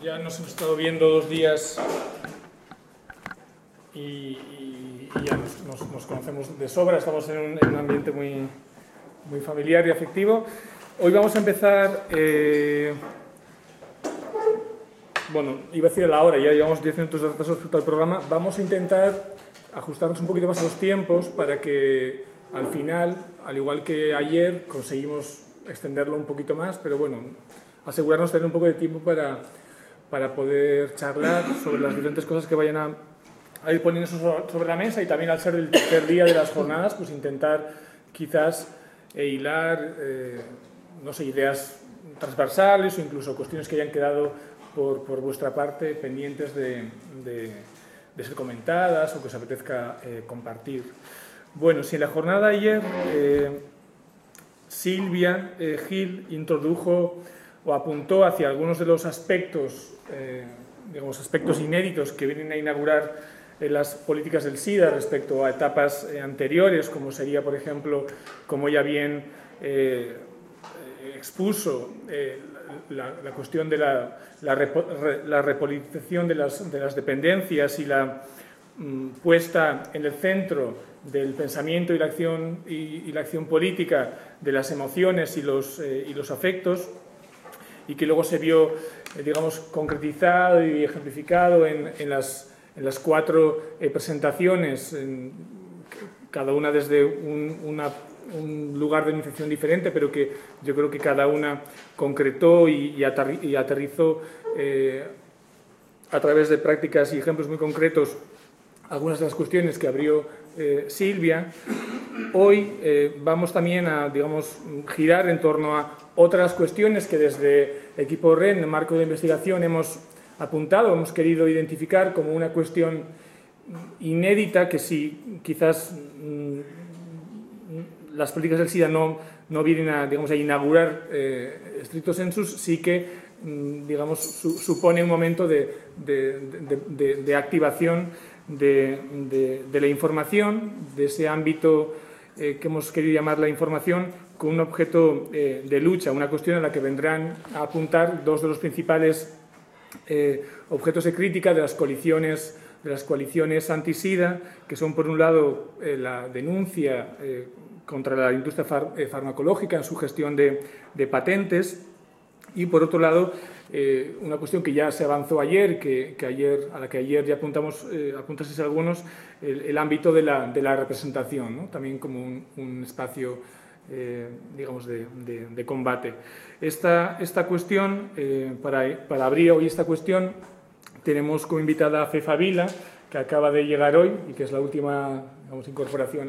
Ya nos hemos estado viendo 2 días y ya nos conocemos de sobra, estamos en un ambiente muy familiar y afectivo. Hoy vamos a empezar, bueno, iba a decir a la hora, ya llevamos 10 minutos de retraso respecto al programa. Vamos a intentar ajustarnos un poquito más a los tiempos para que al final, al igual que ayer, conseguimos extenderlo un poquito más, pero bueno, asegurarnos de tener un poco de tiempo para poder charlar sobre las diferentes cosas que vayan a ir poniendo sobre la mesa, y también al ser el tercer día de las jornadas, pues intentar quizás hilar, no sé, ideas transversales o incluso cuestiones que hayan quedado por vuestra parte pendientes de ser comentadas o que os apetezca compartir. Bueno, si en la jornada de ayer Silvia Gil introdujo o apuntó hacia algunos de los aspectos, digamos, aspectos inéditos que vienen a inaugurar las políticas del SIDA respecto a etapas anteriores, como sería, por ejemplo, como ella bien expuso, la cuestión de la repolitización de las dependencias y la puesta en el centro del pensamiento y la acción política de las emociones y los afectos, y que luego se vio, digamos, concretizado y ejemplificado en las 4 presentaciones, cada una desde un lugar de iniciación diferente, pero que yo creo que cada una concretó y aterrizó a través de prácticas y ejemplos muy concretos algunas de las cuestiones que abrió Silvia. Hoy vamos también a, digamos, girar en torno a otras cuestiones que desde Equipo REN, en el marco de investigación, hemos apuntado, hemos querido identificar como una cuestión inédita, que si quizás las políticas del SIDA no vienen a, digamos, a inaugurar stricto sensus, sí que, digamos, supone un momento de activación de la información, de ese ámbito que hemos querido llamar la información, con un objeto de lucha, una cuestión a la que vendrán a apuntar 2 de los principales objetos de crítica de las coaliciones anti-SIDA, que son, por un lado, la denuncia contra la industria farmacológica en su gestión de patentes, y, por otro lado, una cuestión que ya se avanzó ayer, a la que ayer ya apuntasteis algunos, el ámbito de la representación, ¿no? También como un espacio, digamos, de combate. Esta cuestión, para abrir hoy esta cuestión, tenemos como invitada a Fefa Vila, que acaba de llegar hoy y que es la última, digamos, incorporación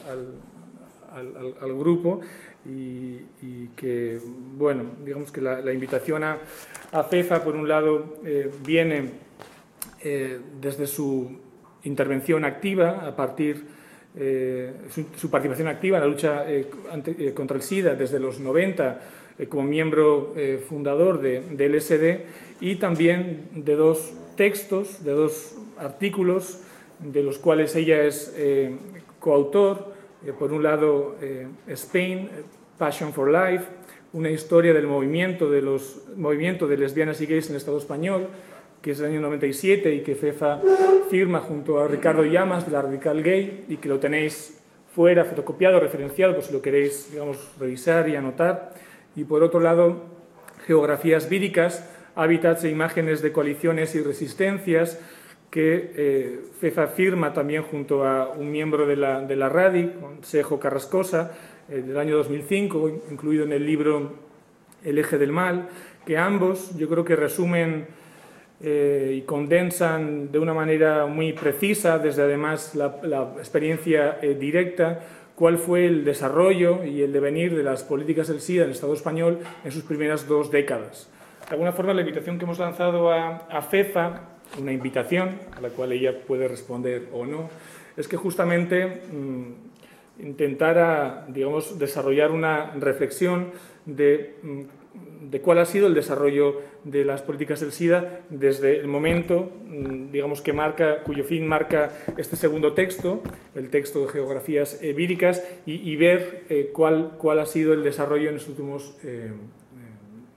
al grupo, y que, bueno, digamos que la invitación a Fefa, por un lado, viene desde su intervención activa, a partir su participación activa en la lucha contra el SIDA desde los 90, como miembro fundador de LSD, y también de 2 textos, de 2 artículos, de los cuales ella es coautor. Por un lado, Spain, Passion for Life, una historia del movimiento de lesbianas y gays en el Estado español, que es del año 97 y que Fefa firma junto a Ricardo Llamas de la Radical Gay, y que lo tenéis fuera, fotocopiado, referenciado, por si lo queréis, digamos, revisar y anotar. Y por otro lado, Geografías víricas, hábitats e imágenes de coaliciones y resistencias, que Fefa firma también junto a un miembro de la RADI, Sejo Carrascosa, del año 2005, incluido en el libro El eje del mal, que ambos, yo creo que resumen y condensan de una manera muy precisa, desde además la experiencia directa, cuál fue el desarrollo y el devenir de las políticas del SIDA en el Estado español en sus primeras 2 décadas. De alguna forma, la invitación que hemos lanzado a Fefa, una invitación a la cual ella puede responder o no, es que justamente intentara, digamos, desarrollar una reflexión de cuál ha sido el desarrollo de las políticas del SIDA desde el momento, digamos, cuyo fin marca este segundo texto, el texto de Geografías víricas, y ver cuál ha sido el desarrollo en los últimos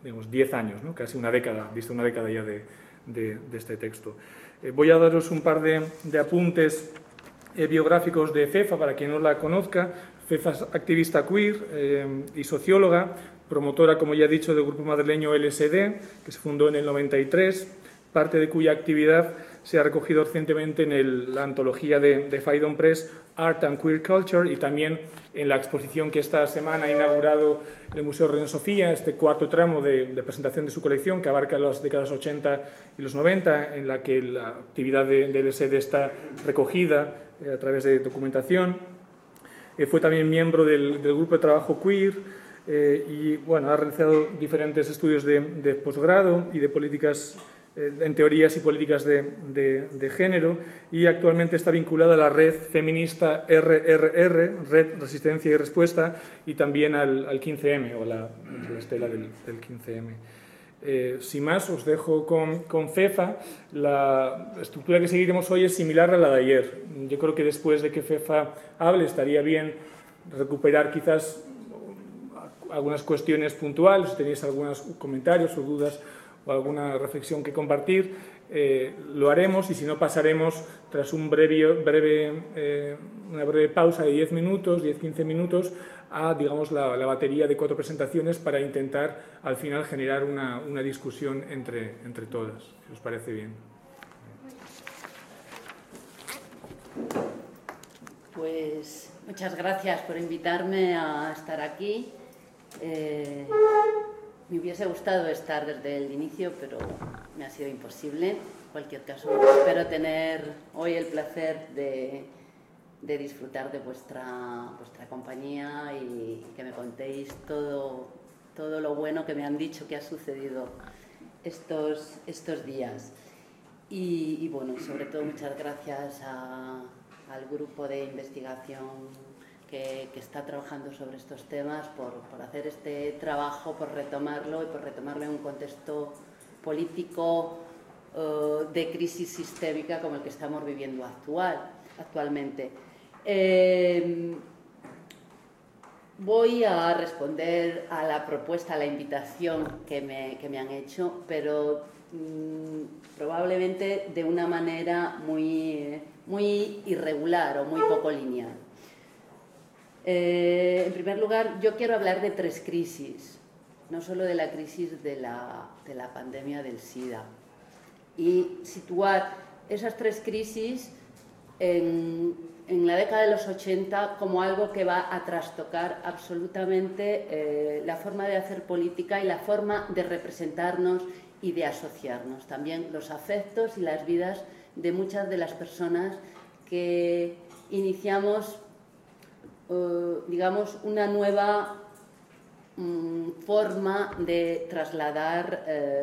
digamos, 10 años, ¿no? Casi una década, visto una década ya de este texto. Voy a daros un par de apuntes biográficos de Fefa, para quien no la conozca. Fefa es activista queer y socióloga, promotora, como ya he dicho, del grupo madrileño LSD, que se fundó en el 93, parte de cuya actividad se ha recogido recientemente en la antología de Phaidon Press, Art and Queer Culture, y también en la exposición que esta semana ha inaugurado el Museo Reina Sofía, este cuarto tramo de presentación de su colección, que abarca las décadas 80 y los 90, en la que la actividad de LSD está recogida a través de documentación. Fue también miembro del grupo de trabajo queer y bueno, ha realizado diferentes estudios de posgrado y de políticas, en teorías y políticas de género, y actualmente está vinculada a la red feminista RRR, Red Resistencia y Respuesta, y también al 15M, o la estela del 15M. Sin más, os dejo con Fefa. La estructura que seguiremos hoy es similar a la de ayer. Yo creo que después de que Fefa hable estaría bien recuperar quizás algunas cuestiones puntuales, si tenéis algunos comentarios o dudas o alguna reflexión que compartir, lo haremos, y si no pasaremos tras una breve pausa de 10-15 minutos a, digamos, la batería de 4 presentaciones, para intentar al final generar una discusión entre todas, si os parece bien. Pues muchas gracias por invitarme a estar aquí. Me hubiese gustado estar desde el inicio, pero me ha sido imposible. En cualquier caso, espero tener hoy el placer de disfrutar de vuestra compañía y que me contéis todo lo bueno que me han dicho que ha sucedido estos días. Y bueno, sobre todo muchas gracias al grupo de investigación que está trabajando sobre estos temas, por hacer este trabajo, por retomarlo y por retomarlo en un contexto político de crisis sistémica como el que estamos viviendo actualmente. Voy a responder a la propuesta, a la invitación que me han hecho, pero probablemente de una manera muy irregular o muy poco lineal. En primer lugar, yo quiero hablar de 3 crisis, no solo de la crisis de la pandemia del SIDA, y situar esas 3 crisis en la década de los 80 como algo que va a trastocar absolutamente la forma de hacer política y la forma de representarnos y de asociarnos. También los afectos y las vidas de muchas de las personas que iniciamos, digamos, una nueva forma de trasladar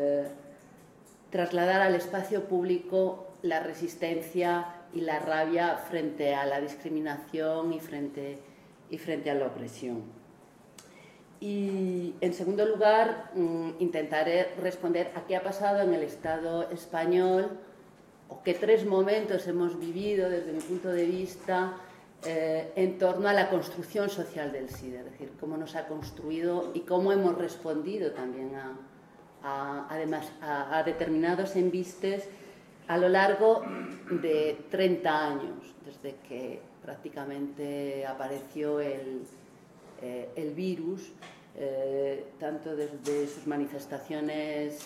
al espacio público la resistencia y la rabia frente a la discriminación y frente a la opresión. Y, en segundo lugar, intentaré responder a qué ha pasado en el Estado español, o qué 3 momentos hemos vivido desde mi punto de vista en torno a la construcción social del SIDA, es decir, cómo nos ha construido y cómo hemos respondido también además a determinados embistes a lo largo de 30 años, desde que prácticamente apareció el virus, tanto desde sus manifestaciones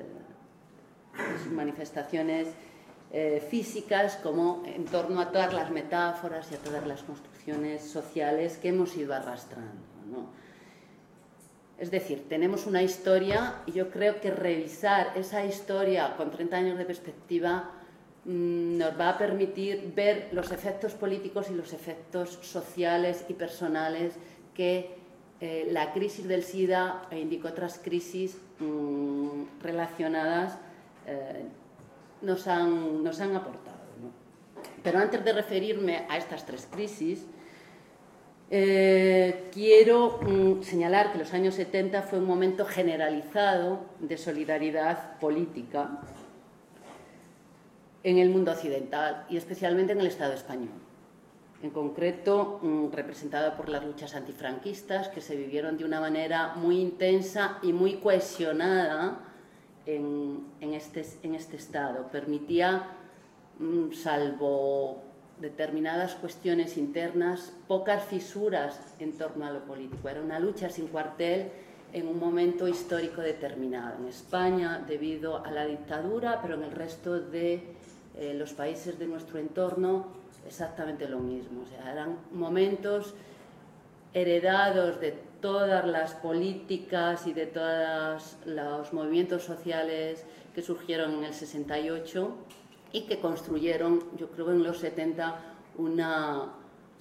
físicas como en torno a todas las metáforas y a todas las construcciones sociales que hemos ido arrastrando, ¿no? Es decir, tenemos una historia, y yo creo que revisar esa historia con 30 años de perspectiva nos va a permitir ver los efectos políticos y los efectos sociales y personales que la crisis del SIDA e indico otras crisis relacionadas nos han aportado, ¿no? Pero antes de referirme a estas 3 crisis, quiero señalar que los años 70 fue un momento generalizado de solidaridad política en el mundo occidental y especialmente en el Estado español. en concreto representada por las luchas antifranquistas, que se vivieron de una manera muy intensa y muy cohesionada en este Estado. Permitía, salvo determinadas cuestiones internas, pocas fisuras en torno a lo político. Era una lucha sin cuartel en un momento histórico determinado. En España, debido a la dictadura, pero en el resto de los países de nuestro entorno, exactamente lo mismo. O sea, eran momentos heredados de todas las políticas y de todos los movimientos sociales que surgieron en el 68 y que construyeron, yo creo, en los 70 una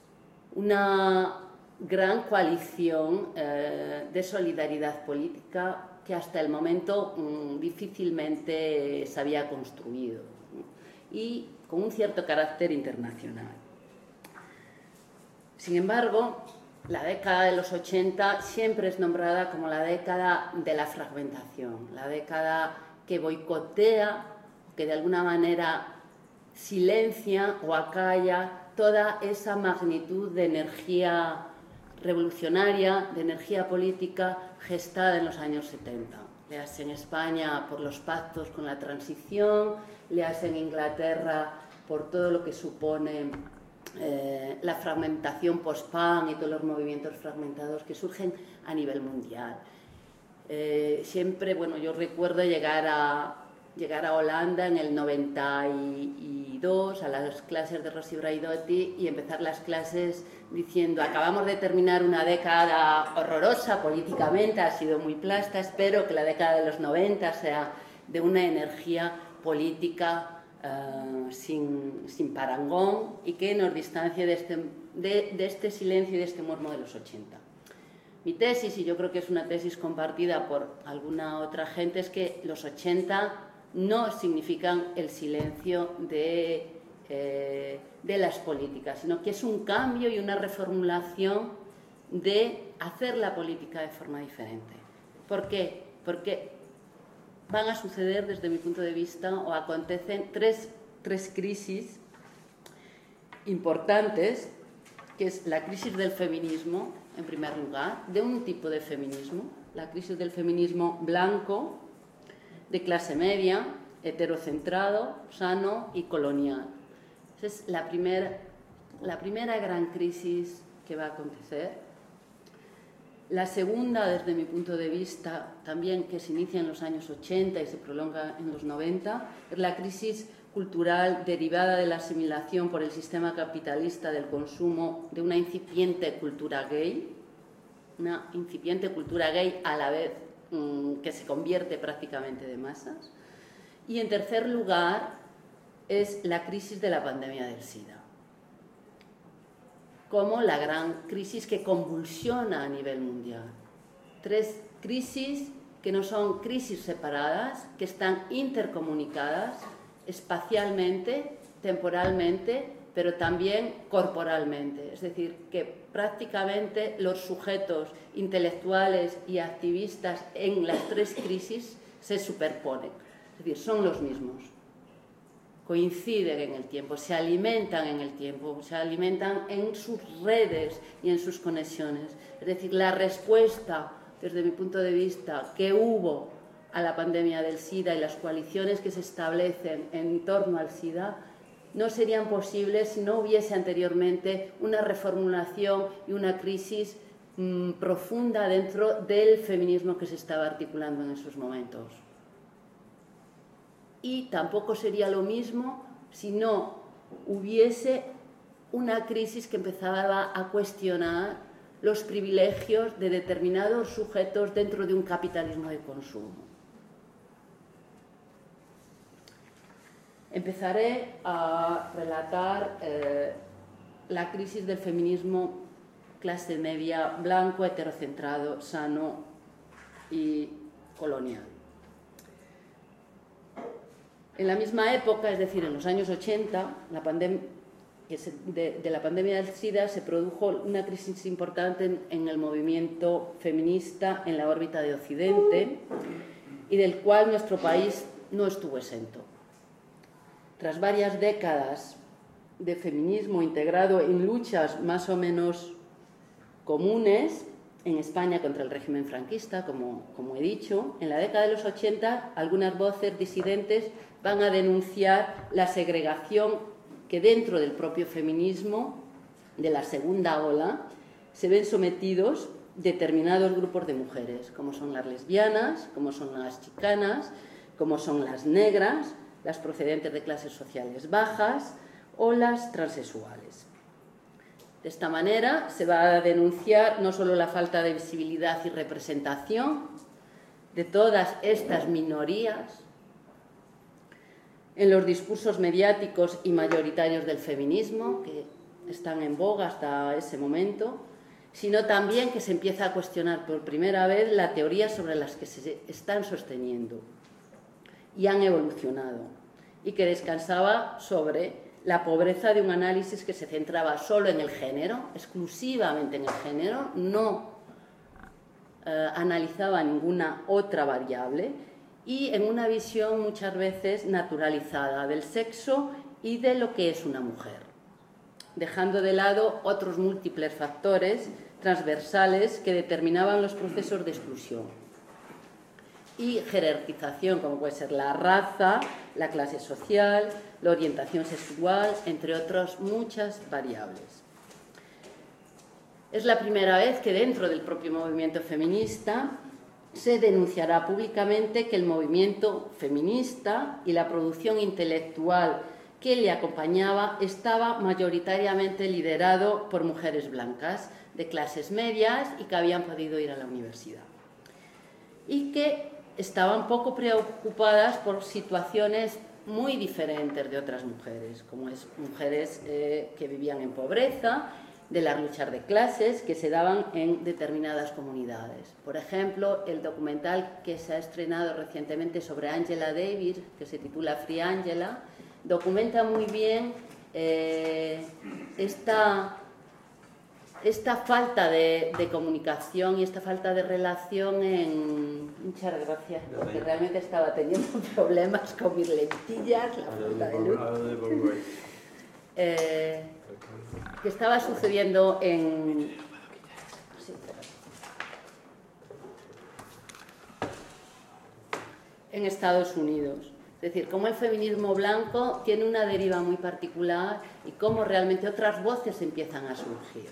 gran coalición de solidaridad política que hasta el momento difícilmente se había construido, y con un cierto carácter internacional. Sin embargo, la década de los 80 siempre es nombrada como la década de la fragmentación, la década que boicotea, que de alguna manera silencia o acalla toda esa magnitud de energía revolucionaria, de energía política gestada en los años 70. Le hace en España por los pactos con la transición, le hace en Inglaterra por todo lo que supone la fragmentación post-PAN y todos los movimientos fragmentados que surgen a nivel mundial. Siempre, bueno, yo recuerdo llegar a Holanda en el 92 a las clases de Rossi Braidotti y empezar las clases diciendo: acabamos de terminar una década horrorosa políticamente, ha sido muy plasta, espero que la década de los 90 sea de una energía política sin parangón y que nos distancie de este silencio y de este mormo de los 80. Mi tesis, y yo creo que es una tesis compartida por alguna otra gente, es que los 80 no significan el silencio de las políticas, sino que es un cambio y una reformulación de hacer la política de forma diferente. ¿Por qué? Porque van a suceder, desde mi punto de vista, o acontecen tres crisis importantes, que es la crisis del feminismo, en primer lugar, de un tipo de feminismo, la crisis del feminismo blanco, de clase media, heterocentrado, sano y colonial. Esa es la primera gran crisis que va a acontecer. La segunda, desde mi punto de vista, también que se inicia en los años 80 y se prolonga en los 90, es la crisis cultural derivada de la asimilación por el sistema capitalista del consumo de una incipiente cultura gay a la vez que se convierte prácticamente de masas. Y en tercer lugar es la crisis de la pandemia del SIDA, como la gran crisis que convulsiona a nivel mundial. Tres crisis que no son crisis separadas, que están intercomunicadas espacialmente, temporalmente, pero también corporalmente. Es decir, que prácticamente los sujetos intelectuales y activistas en las tres crisis se superponen. Es decir, son los mismos. Coinciden en el tiempo, se alimentan en el tiempo, se alimentan en sus redes y en sus conexiones. Es decir, la respuesta, desde mi punto de vista, que hubo a la pandemia del SIDA y las coaliciones que se establecen en torno al SIDA no serían posibles si no hubiese anteriormente una reformulación y una crisis profunda dentro del feminismo que se estaba articulando en esos momentos. Y tampoco sería lo mismo si no hubiese una crisis que empezaba a cuestionar los privilegios de determinados sujetos dentro de un capitalismo de consumo. Empezaré a relatar la crisis del feminismo clase media, blanco, heterocentrado, sano y colonial. En la misma época, es decir, en los años 80, de la pandemia del SIDA se produjo una crisis importante en el movimiento feminista en la órbita de Occidente y del cual nuestro país no estuvo exento. Tras varias décadas de feminismo integrado en luchas más o menos comunes en España contra el régimen franquista, como he dicho. En la década de los 80, algunas voces disidentes van a denunciar la segregación que dentro del propio feminismo de la segunda ola se ven sometidos determinados grupos de mujeres, como son las lesbianas, como son las chicanas, como son las negras, las procedentes de clases sociales bajas o las transexuales. De esta manera se va a denunciar no solo la falta de visibilidad y representación de todas estas minorías en los discursos mediáticos y mayoritarios del feminismo, que están en boga hasta ese momento, sino también que se empieza a cuestionar por primera vez la teoría sobre las que se están sosteniendo y han evolucionado, y que descansaba sobre la pobreza de un análisis que se centraba solo en el género, exclusivamente en el género, no analizaba ninguna otra variable, y en una visión muchas veces naturalizada del sexo y de lo que es una mujer, dejando de lado otros múltiples factores transversales que determinaban los procesos de exclusión y jerarquización, como puede ser la raza, la clase social, la orientación sexual, entre otras muchas variables. Es la primera vez que dentro del propio movimiento feminista se denunciará públicamente que el movimiento feminista y la producción intelectual que le acompañaba estaba mayoritariamente liderado por mujeres blancas de clases medias y que habían podido ir a la universidad, y que estaban poco preocupadas por situaciones muy diferentes de otras mujeres, como es mujeres que vivían en pobreza, de las luchas de clases que se daban en determinadas comunidades. Por ejemplo, el documental que se ha estrenado recientemente sobre Angela Davis, que se titula Free Angela, documenta muy bien esta falta de comunicación y esta falta de relación muchas gracias, porque realmente estaba teniendo problemas con mis lentillas, la falta de luz. Que estaba sucediendo en Estados Unidos. Es decir, cómo el feminismo blanco tiene una deriva muy particular y cómo realmente otras voces empiezan a surgir.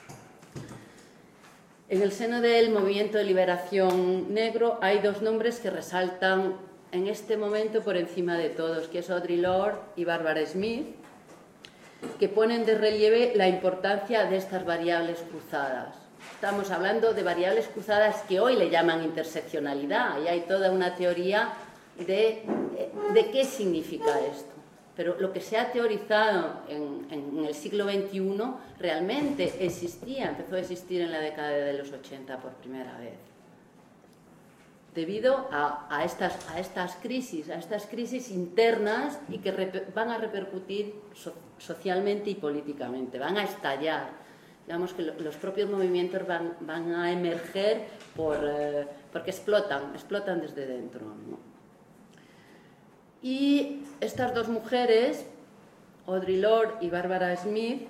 En el seno del movimiento de liberación negro hay dos nombres que resaltan en este momento por encima de todos, que es Audre Lorde y Barbara Smith, que ponen de relieve la importancia de estas variables cruzadas. Estamos hablando de variables cruzadas que hoy le llaman interseccionalidad, y hay toda una teoría de qué significa esto. Pero lo que se ha teorizado en el siglo XXI realmente empezó a existir en la década de los 80 por primera vez, debido a estas crisis internas, y que van a repercutir socialmente y políticamente, van a estallar. Digamos que los propios movimientos van a emerger porque explotan desde dentro, ¿no? Y estas dos mujeres, Audre Lorde y Barbara Smith,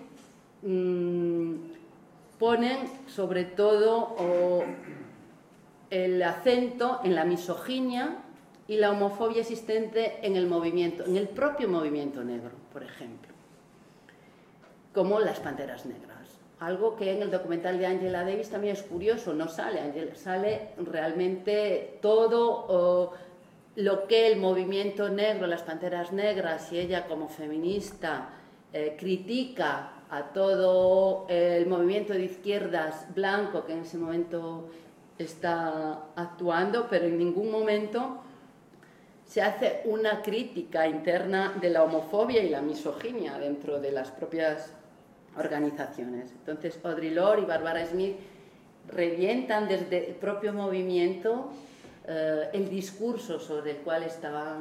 ponen sobre todo el acento en la misoginia y la homofobia existente en el propio movimiento negro, por ejemplo, como las panteras negras. Algo que en el documental de Angela Davis también es curioso, no sale realmente todo lo que el movimiento negro, las panteras negras, y ella como feminista critica a todo el movimiento de izquierdas blanco que en ese momento está actuando, pero en ningún momento se hace una crítica interna de la homofobia y la misoginia dentro de las propias organizaciones. Entonces, Audre Lorde y Barbara Smith revientan desde el propio movimiento el discurso sobre el cual estaba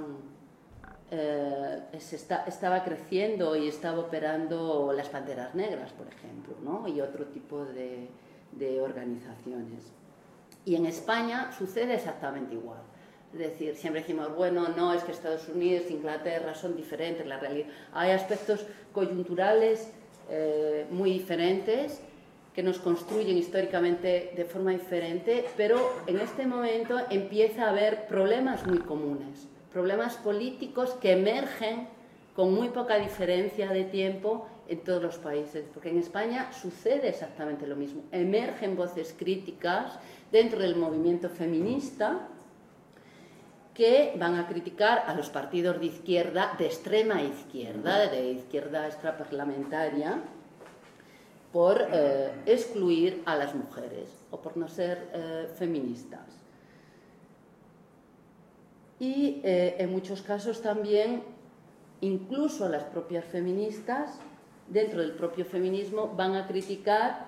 creciendo y estaba operando las panteras negras, por ejemplo, ¿no? Y otro tipo de organizaciones. Y en España sucede exactamente igual. Es Es decir, siempre decimos, bueno, no, es que Estados Unidos, Inglaterra son diferentes, la realidad. Hay aspectos coyunturales muy diferentes que nos construyen históricamente de forma diferente, pero en este momento empieza a haber problemas muy comunes, problemas políticos que emergen con muy poca diferencia de tiempo en todos los países, porque en España sucede exactamente lo mismo. Emergen voces críticas dentro del movimiento feminista que van a criticar a los partidos de izquierda, de extrema izquierda, de izquierda extraparlamentaria, por excluir a las mujeres o por no ser feministas. Y en muchos casos también, incluso las propias feministas, dentro del propio feminismo, van a criticar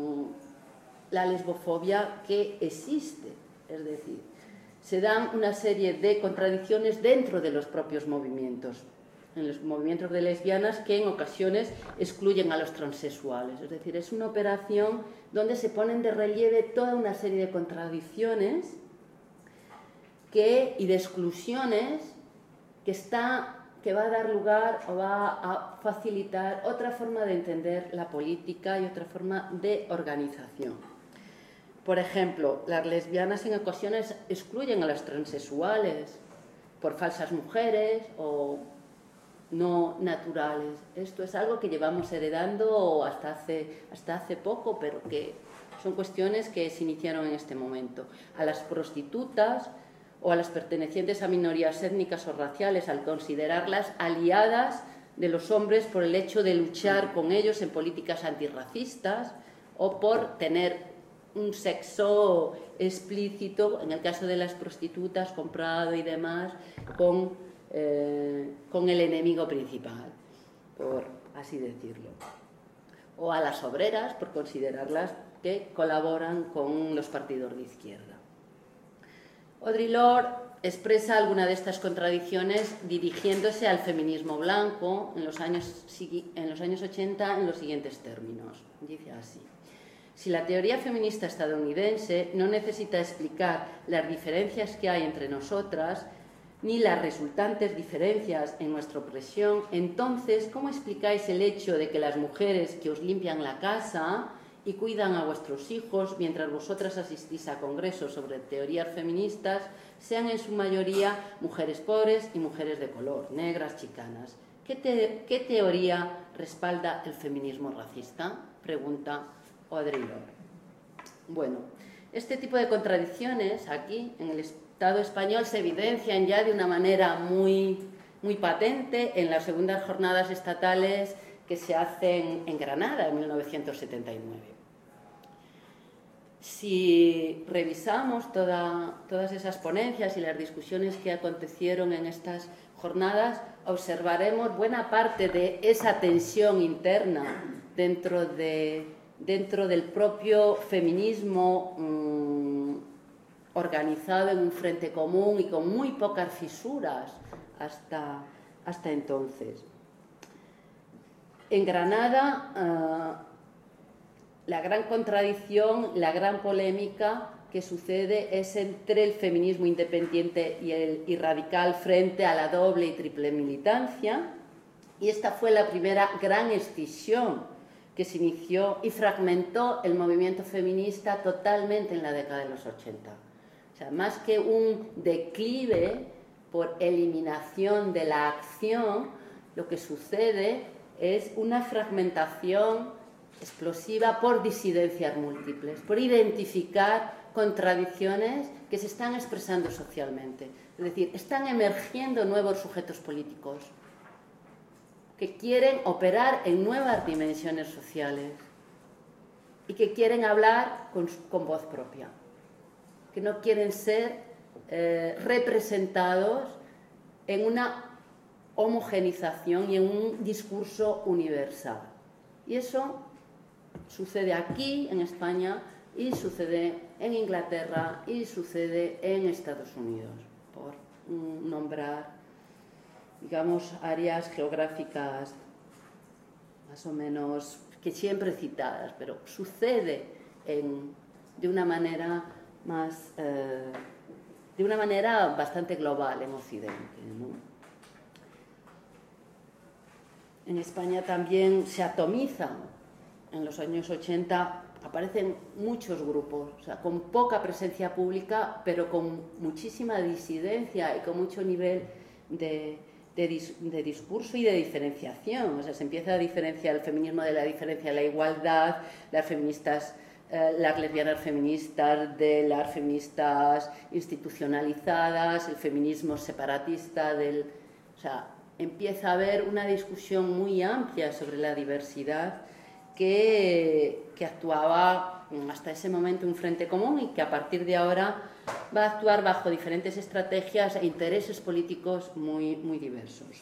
la lesbofobia que existe. Es decir, se dan una serie de contradicciones dentro de los propios movimientos, en los movimientos de lesbianas, que en ocasiones excluyen a los transexuales. Es decir, es una operación donde se ponen de relieve toda una serie de contradicciones y de exclusiones que va a dar lugar o va a facilitar otra forma de entender la política y otra forma de organización. Por ejemplo, las lesbianas en ocasiones excluyen a las transexuales por falsas mujeres o no naturales. Esto es algo que llevamos heredando hasta hace poco, pero que son cuestiones que se iniciaron en este momento. A las prostitutas o a las pertenecientes a minorías étnicas o raciales, al considerarlas aliadas de los hombres por el hecho de luchar con ellos en políticas antirracistas o por tener un sexo explícito, en el caso de las prostitutas, comprado y demás, con el enemigo principal, por así decirlo. O a las obreras, por considerarlas que colaboran con los partidos de izquierda. Audre Lorde expresa alguna de estas contradicciones dirigiéndose al feminismo blanco en los años 80 en los siguientes términos. Dice así: si la teoría feminista estadounidense no necesita explicar las diferencias que hay entre nosotras, ni las resultantes diferencias en nuestra opresión, entonces, ¿cómo explicáis el hecho de que las mujeres que os limpian la casa y cuidan a vuestros hijos mientras vosotras asistís a congresos sobre teorías feministas sean en su mayoría mujeres pobres y mujeres de color, negras, chicanas? ¿Qué teoría respalda el feminismo racista?, pregunta Audre Lorde. Bueno, este tipo de contradicciones aquí en el Estado español se evidencian ya de una manera muy patente en las segundas jornadas estatales que se hacen en Granada en 1979. Si revisamos todas esas ponencias y las discusiones que acontecieron en estas jornadas, observaremos buena parte de esa tensión interna dentro del propio feminismo organizado en un frente común y con muy pocas fisuras hasta entonces. En Granada, la gran contradicción, la gran polémica que sucede es entre el feminismo independiente y radical frente a la doble y triple militancia, y esta fue la primera gran escisión que se inició y fragmentó el movimiento feminista totalmente en la década de los 80. O sea, más que un declive por eliminación de la acción, lo que sucede es una fragmentación explosiva por disidencias múltiples, por identificar contradicciones que se están expresando socialmente. Es decir, están emergiendo nuevos sujetos políticos que quieren operar en nuevas dimensiones sociales y que quieren hablar con voz propia, que no quieren ser representados en una homogenización y en un discurso universal. Y eso sucede aquí, en España, y sucede en Inglaterra, y sucede en Estados Unidos, por nombrar, digamos, áreas geográficas más o menos que siempre citadas, pero sucede de una manera más de una manera bastante global en Occidente, ¿no? En España también se atomizan. En los años 80 aparecen muchos grupos, o sea, con poca presencia pública, pero con muchísima disidencia y con mucho nivel de discurso y de diferenciación. O sea, se empieza a diferenciar el feminismo de la diferencia de la igualdad, las feministas, las lesbianas feministas de las feministas institucionalizadas, el feminismo separatista o sea, empieza a haber una discusión muy amplia sobre la diversidad que actuaba hasta ese momento un frente común y que a partir de ahora va a actuar bajo diferentes estrategias e intereses políticos muy diversos.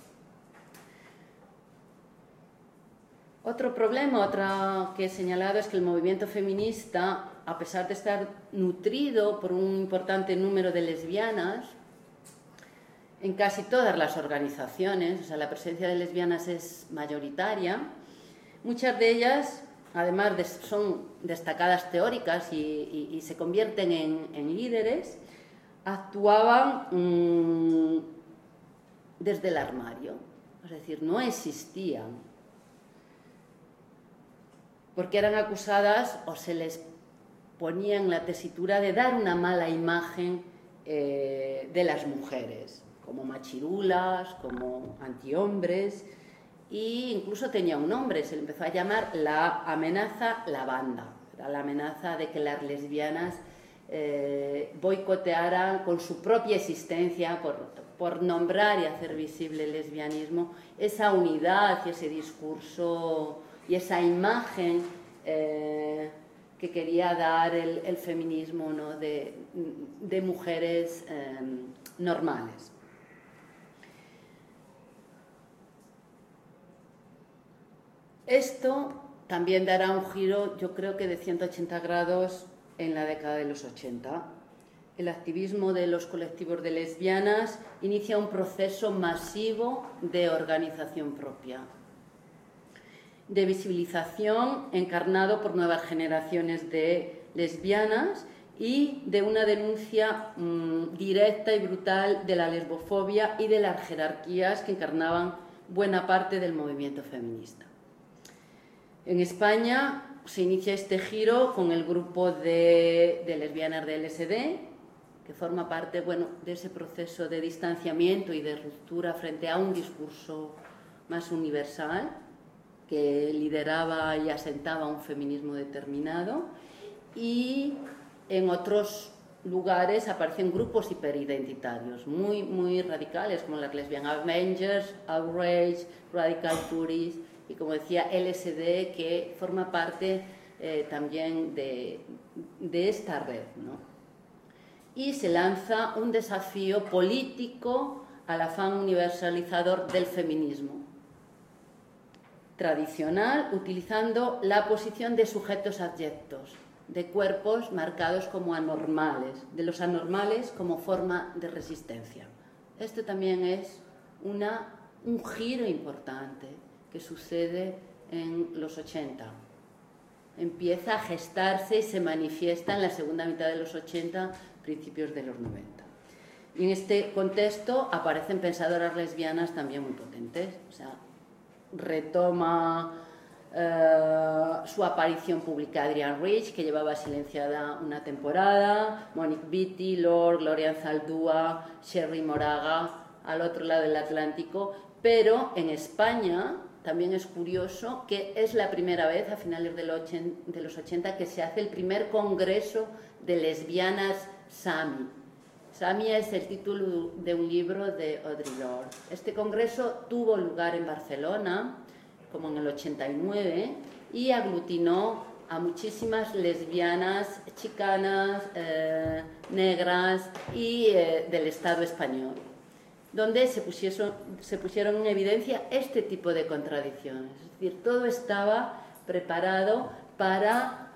Otro problema, otra que he señalado, es que el movimiento feminista, a pesar de estar nutrido por un importante número de lesbianas, en casi todas las organizaciones, o sea, la presencia de lesbianas es mayoritaria. Muchas de ellas, además, son destacadas teóricas y se convierten en líderes, actuaban desde el armario, es decir, no existían, porque eran acusadas o se les ponía en la tesitura de dar una mala imagen de las mujeres, como machirulas, como antihombres, e incluso tenía un nombre, se le empezó a llamar la amenaza lavanda. Era la amenaza de que las lesbianas boicotearan con su propia existencia, por nombrar y hacer visible el lesbianismo, esa unidad y ese discurso y esa imagen que quería dar el feminismo, ¿no?, de mujeres normales. Esto también dará un giro, yo creo que de 180 grados en la década de los 80. El activismo de los colectivos de lesbianas inicia un proceso masivo de organización propia, de visibilización encarnado por nuevas generaciones de lesbianas y de una denuncia directa y brutal de la lesbofobia y de las jerarquías que encarnaban buena parte del movimiento feminista. En España se inicia este giro con el grupo de lesbianas de LSD, que forma parte, bueno, de ese proceso de distanciamiento y de ruptura frente a un discurso más universal que lideraba y asentaba un feminismo determinado, y en otros lugares aparecen grupos hiperidentitarios muy radicales, como las Lesbian Avengers, Outrage, Radical Furies y, como decía, LSD, que forma parte también de esta red, ¿no? Y se lanza un desafío político al afán universalizador del feminismo tradicional, utilizando la posición de sujetos adyectos, de cuerpos marcados como anormales, de los anormales como forma de resistencia. Esto también es un giro importante que sucede en los 80. Empieza a gestarse y se manifiesta en la segunda mitad de los 80, principios de los 90. Y en este contexto aparecen pensadoras lesbianas también muy potentes. O sea, retoma su aparición pública Adrienne Rich, que llevaba silenciada una temporada, Monique Beatty, Lord, Gloria Anzaldúa, Sherry Moraga, al otro lado del Atlántico. Pero en España también es curioso que es la primera vez, a finales de los 80, que se hace el primer congreso de lesbianas Sami. Sami es el título de un libro de Audre Lorde. Este congreso tuvo lugar en Barcelona, como en el 89, y aglutinó a muchísimas lesbianas chicanas, negras y del Estado español, donde se pusieron en evidencia este tipo de contradicciones. Es decir, todo estaba preparado para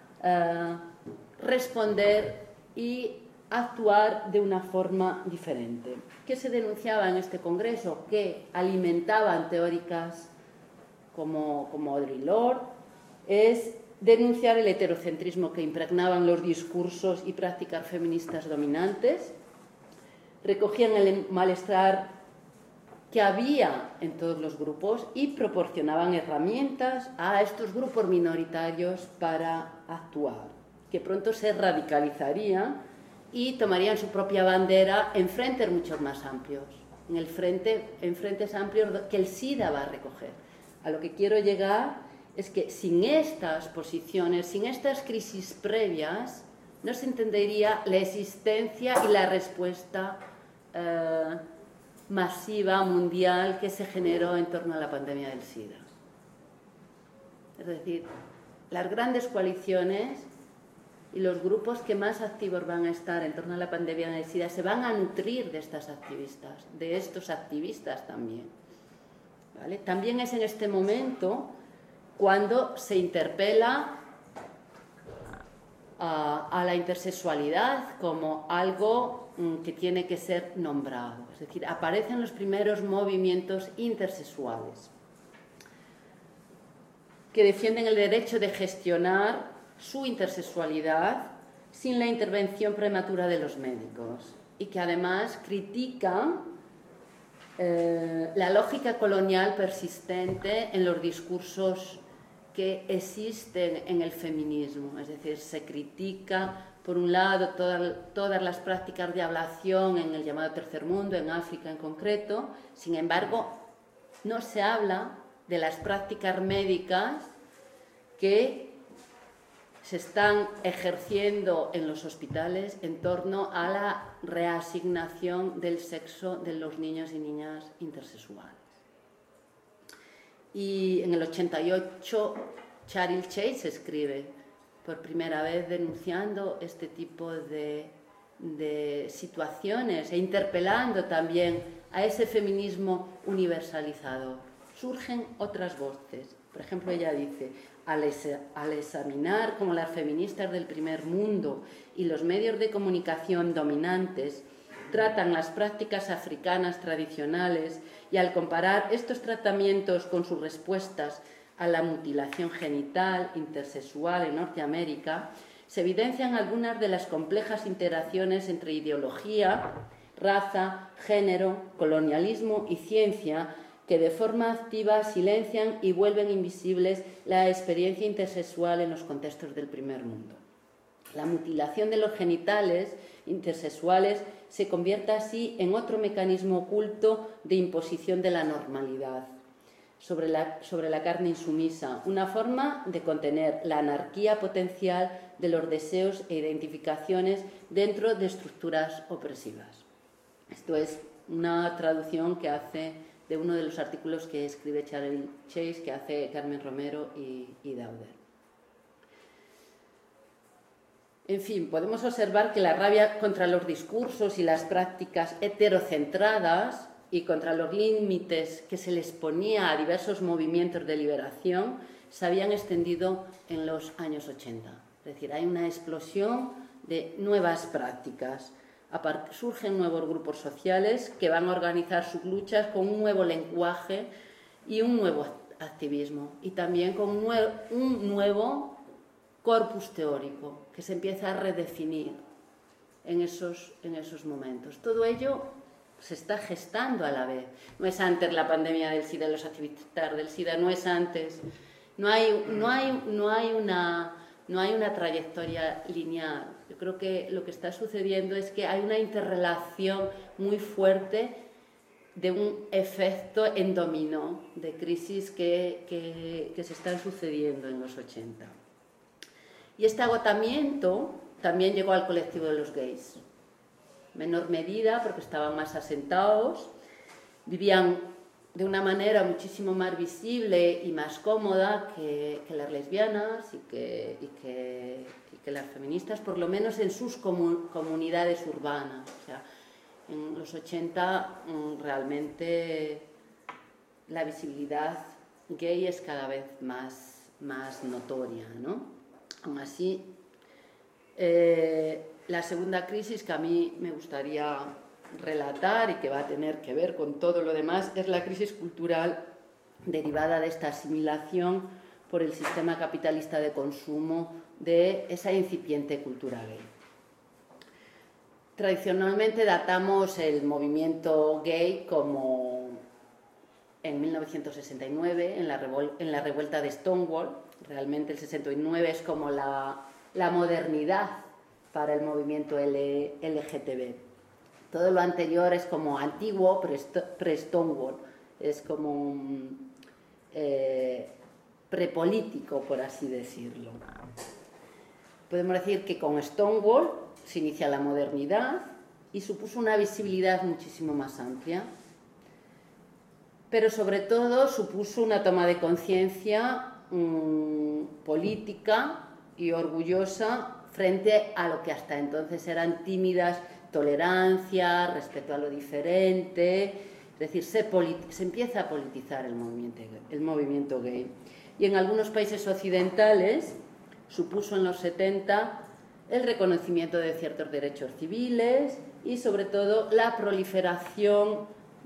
responder y actuar de una forma diferente. ¿Qué se denunciaba en este congreso? Que alimentaban teóricas como Audre Lorde, es denunciar el heterocentrismo que impregnaban los discursos y prácticas feministas dominantes, recogían el malestar que había en todos los grupos y proporcionaban herramientas a estos grupos minoritarios para actuar, que pronto se radicalizarían y tomarían su propia bandera en frentes mucho más amplios, en frentes amplios que el SIDA va a recoger. A lo que quiero llegar es que sin estas posiciones, sin estas crisis previas, no se entendería la existencia y la respuesta masiva, mundial, que se generó en torno a la pandemia del SIDA. Es decir, las grandes coaliciones y los grupos que más activos van a estar en torno a la pandemia del SIDA se van a nutrir de estas activistas, de estos activistas también. ¿Vale? También es en este momento cuando se interpela a la intersexualidad como algo que tiene que ser nombrado. Es decir, aparecen los primeros movimientos intersexuales que defienden el derecho de gestionar su intersexualidad sin la intervención prematura de los médicos y que además critican la lógica colonial persistente en los discursos que existen en el feminismo. Es decir, se critica, por un lado, todas las prácticas de ablación en el llamado tercer mundo, en África en concreto. Sin embargo, no se habla de las prácticas médicas que se están ejerciendo en los hospitales en torno a la reasignación del sexo de los niños y niñas intersexuales. Y en el 88 Cheryl Chase escribe por primera vez denunciando este tipo de situaciones e interpelando también a ese feminismo universalizador. Surgen otras voces. Por ejemplo, ella dice: al examinar cómo las feministas del primer mundo y los medios de comunicación dominantes tratan las prácticas africanas tradicionales y al comparar estos tratamientos con sus respuestas a la mutilación genital intersexual en Norteamérica, se evidencian algunas de las complejas interacciones entre ideología, raza, género, colonialismo y ciencia que de forma activa silencian y vuelven invisibles la experiencia intersexual en los contextos del primer mundo. La mutilación de los genitales intersexuales se convierte así en otro mecanismo oculto de imposición de la normalidad sobre la carne insumisa, una forma de contener la anarquía potencial de los deseos e identificaciones dentro de estructuras opresivas. Esto es una traducción que hace de uno de los artículos que escribe Cheryl Chase, que hace Carmen Romero y Dauder. En fin, podemos observar que la rabia contra los discursos y las prácticas heterocentradas y contra los límites que se les ponía a diversos movimientos de liberación se habían extendido en los años 80. Es decir, hay una explosión de nuevas prácticas. Surgen nuevos grupos sociales que van a organizar sus luchas con un nuevo lenguaje y un nuevo activismo, y también con un nuevo corpus teórico que se empieza a redefinir en esos momentos. Todo ello se está gestando a la vez. No es antes la pandemia del SIDA, los activistas del SIDA, no es antes. No hay una trayectoria lineal. Yo creo que lo que está sucediendo es que hay una interrelación muy fuerte de un efecto en dominó de crisis que se están sucediendo en los 80. Y este agotamiento también llegó al colectivo de los gays. En menor medida, porque estaban más asentados, vivían de una manera muchísimo más visible y más cómoda que las lesbianas y que las feministas, por lo menos en sus comunidades urbanas. O sea, en los 80 realmente la visibilidad gay es cada vez más notoria, ¿no? Aún así, la segunda crisis que a mí me gustaría relatar y que va a tener que ver con todo lo demás es la crisis cultural derivada de esta asimilación por el sistema capitalista de consumo de esa incipiente cultura gay. tradicionalmente datamos el movimiento gay como en 1969, en la revuelta de Stonewall. Realmente el 69 es como la modernidad para el movimiento LGTB. Todo lo anterior es como antiguo, pre-Stonewall, es como prepolítico, por así decirlo. Podemos decir que con Stonewall se inicia la modernidad y supuso una visibilidad muchísimo más amplia, pero sobre todo supuso una toma de conciencia política y orgullosa frente a lo que hasta entonces eran tímidas tolerancias, respeto a lo diferente. Es decir, se empieza a politizar el movimiento gay. Y en algunos países occidentales supuso en los 70 el reconocimiento de ciertos derechos civiles y sobre todo la proliferación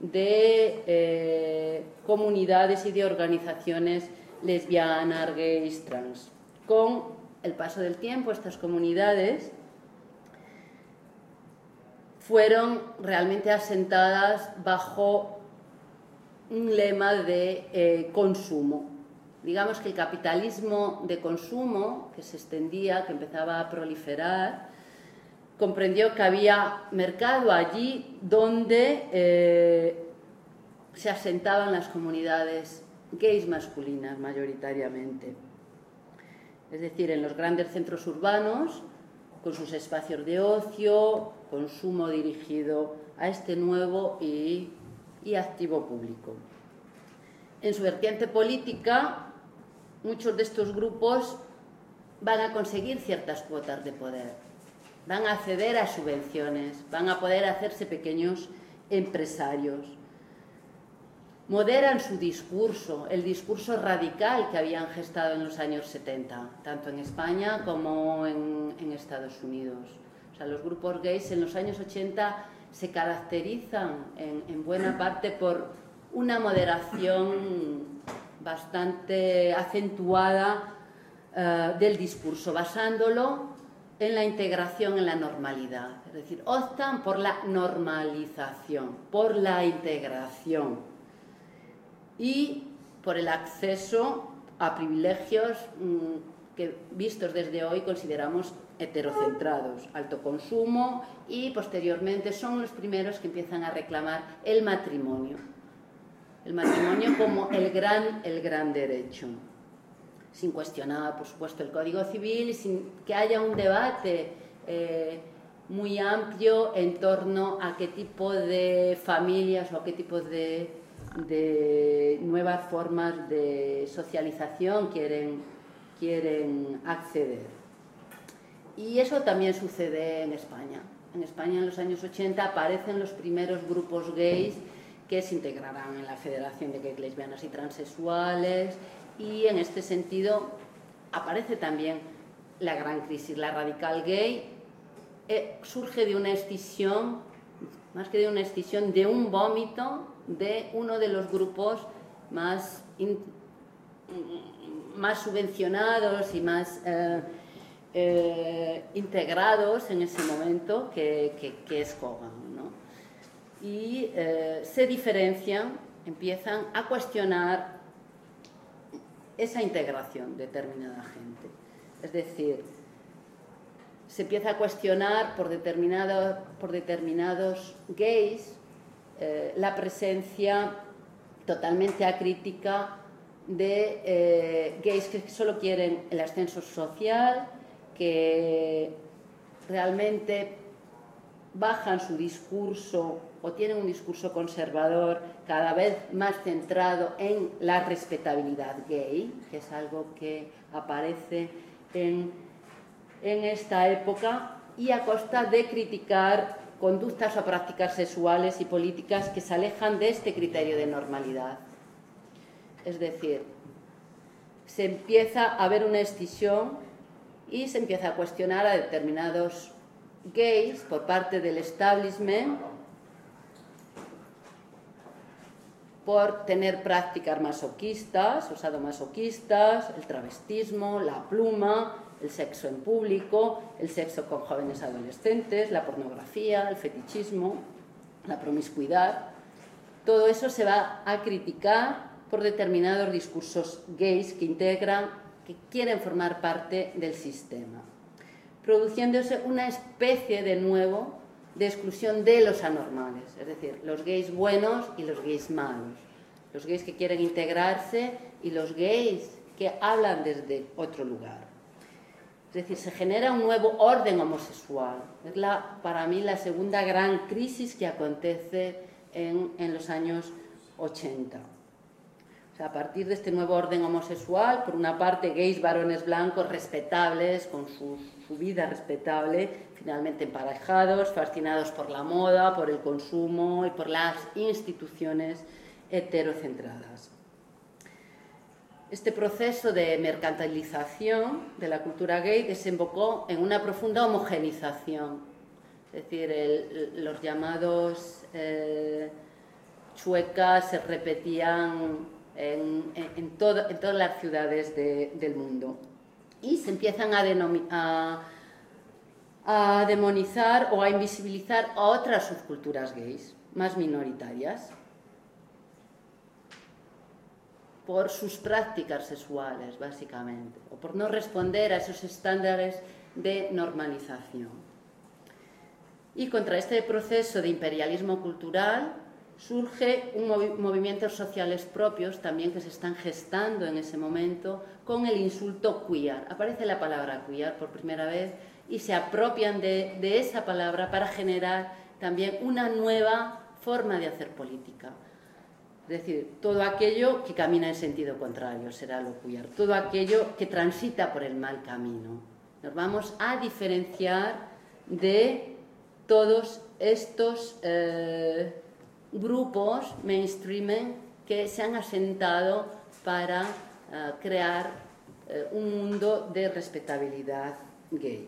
de comunidades y de organizaciones lesbianas, gays, trans. Con el paso del tiempo, estas comunidades fueron realmente asentadas bajo un lema de consumo. Digamos que el capitalismo de consumo, que se extendía, que empezaba a proliferar, comprendió que había mercado allí donde se asentaban las comunidades gays masculinas mayoritariamente. Es decir, en los grandes centros urbanos, con sus espacios de ocio, consumo dirigido a este nuevo y activo público. En su vertiente política, muchos de estos grupos van a conseguir ciertas cuotas de poder, van a acceder a subvenciones, van a poder hacerse pequeños empresarios. Moderan su discurso, el discurso radical que habían gestado en los años 70, tanto en España como en Estados Unidos. O sea, los grupos gays en los años 80 se caracterizan en buena parte por una moderación bastante acentuada del discurso, basándolo en la integración, en la normalidad. Es decir, optan por la normalización, por la integración y por el acceso a privilegios que, vistos desde hoy, consideramos heterocentrados, alto consumo, y posteriormente son los primeros que empiezan a reclamar el matrimonio como el gran derecho, sin cuestionar, por supuesto, el Código Civil y sin que haya un debate muy amplio en torno a qué tipo de familias o a qué tipo de nuevas formas de socialización quieren acceder. Y eso también sucede en España. En España, en los años 80, aparecen los primeros grupos gays que se integrarán en la Federación de Gays, Lesbianas y Transexuales, y en este sentido aparece también la gran crisis. La radical gay surge de una escisión, más que de una escisión, de un vómito de uno de los grupos más subvencionados y más integrados en ese momento, que es Cogan, ¿no? Y se diferencian, empiezan a cuestionar esa integración de determinada gente. Es decir, se empieza a cuestionar por determinados gays la presencia totalmente acrítica de gays que solo quieren el ascenso social, que realmente bajan su discurso o tienen un discurso conservador cada vez más centrado en la respetabilidad gay, que es algo que aparece en esta época, y a costa de criticar conductas o prácticas sexuales y políticas que se alejan de este criterio de normalidad. Es decir, se empieza a ver una escisión y se empieza a cuestionar a determinados gays por parte del establishment por tener prácticas masoquistas, o sadomasoquistas, el travestismo, la pluma, el sexo en público, el sexo con jóvenes adolescentes, la pornografía, el fetichismo, la promiscuidad. Todo eso se va a criticar por determinados discursos gays que quieren formar parte del sistema, produciéndose una especie de nuevo de exclusión de los anormales, es decir, los gays buenos y los gays malos, los gays que quieren integrarse y los gays que hablan desde otro lugar. Es decir, se genera un nuevo orden homosexual. Es para mí la segunda gran crisis que acontece en los años 80. O sea, a partir de este nuevo orden homosexual, por una parte gays, varones blancos, respetables, con su vida respetable, finalmente emparejados, fascinados por la moda, por el consumo y por las instituciones heterocentradas. Este proceso de mercantilización de la cultura gay desembocó en una profunda homogenización, es decir, los llamados chuecas se repetían en todas las ciudades del mundo y se empiezan a demonizar o a invisibilizar a otras subculturas gays más minoritarias por sus prácticas sexuales, básicamente, o por no responder a esos estándares de normalización. Y contra este proceso de imperialismo cultural surge movimientos sociales propios también que se están gestando en ese momento con el insulto queer. Aparece la palabra queer por primera vez y se apropian de esa palabra para generar también una nueva forma de hacer política. Es decir, todo aquello que camina en sentido contrario será lo queer, todo aquello que transita por el mal camino. Nos vamos a diferenciar de todos estos grupos mainstream que se han asentado para crear un mundo de respetabilidad gay.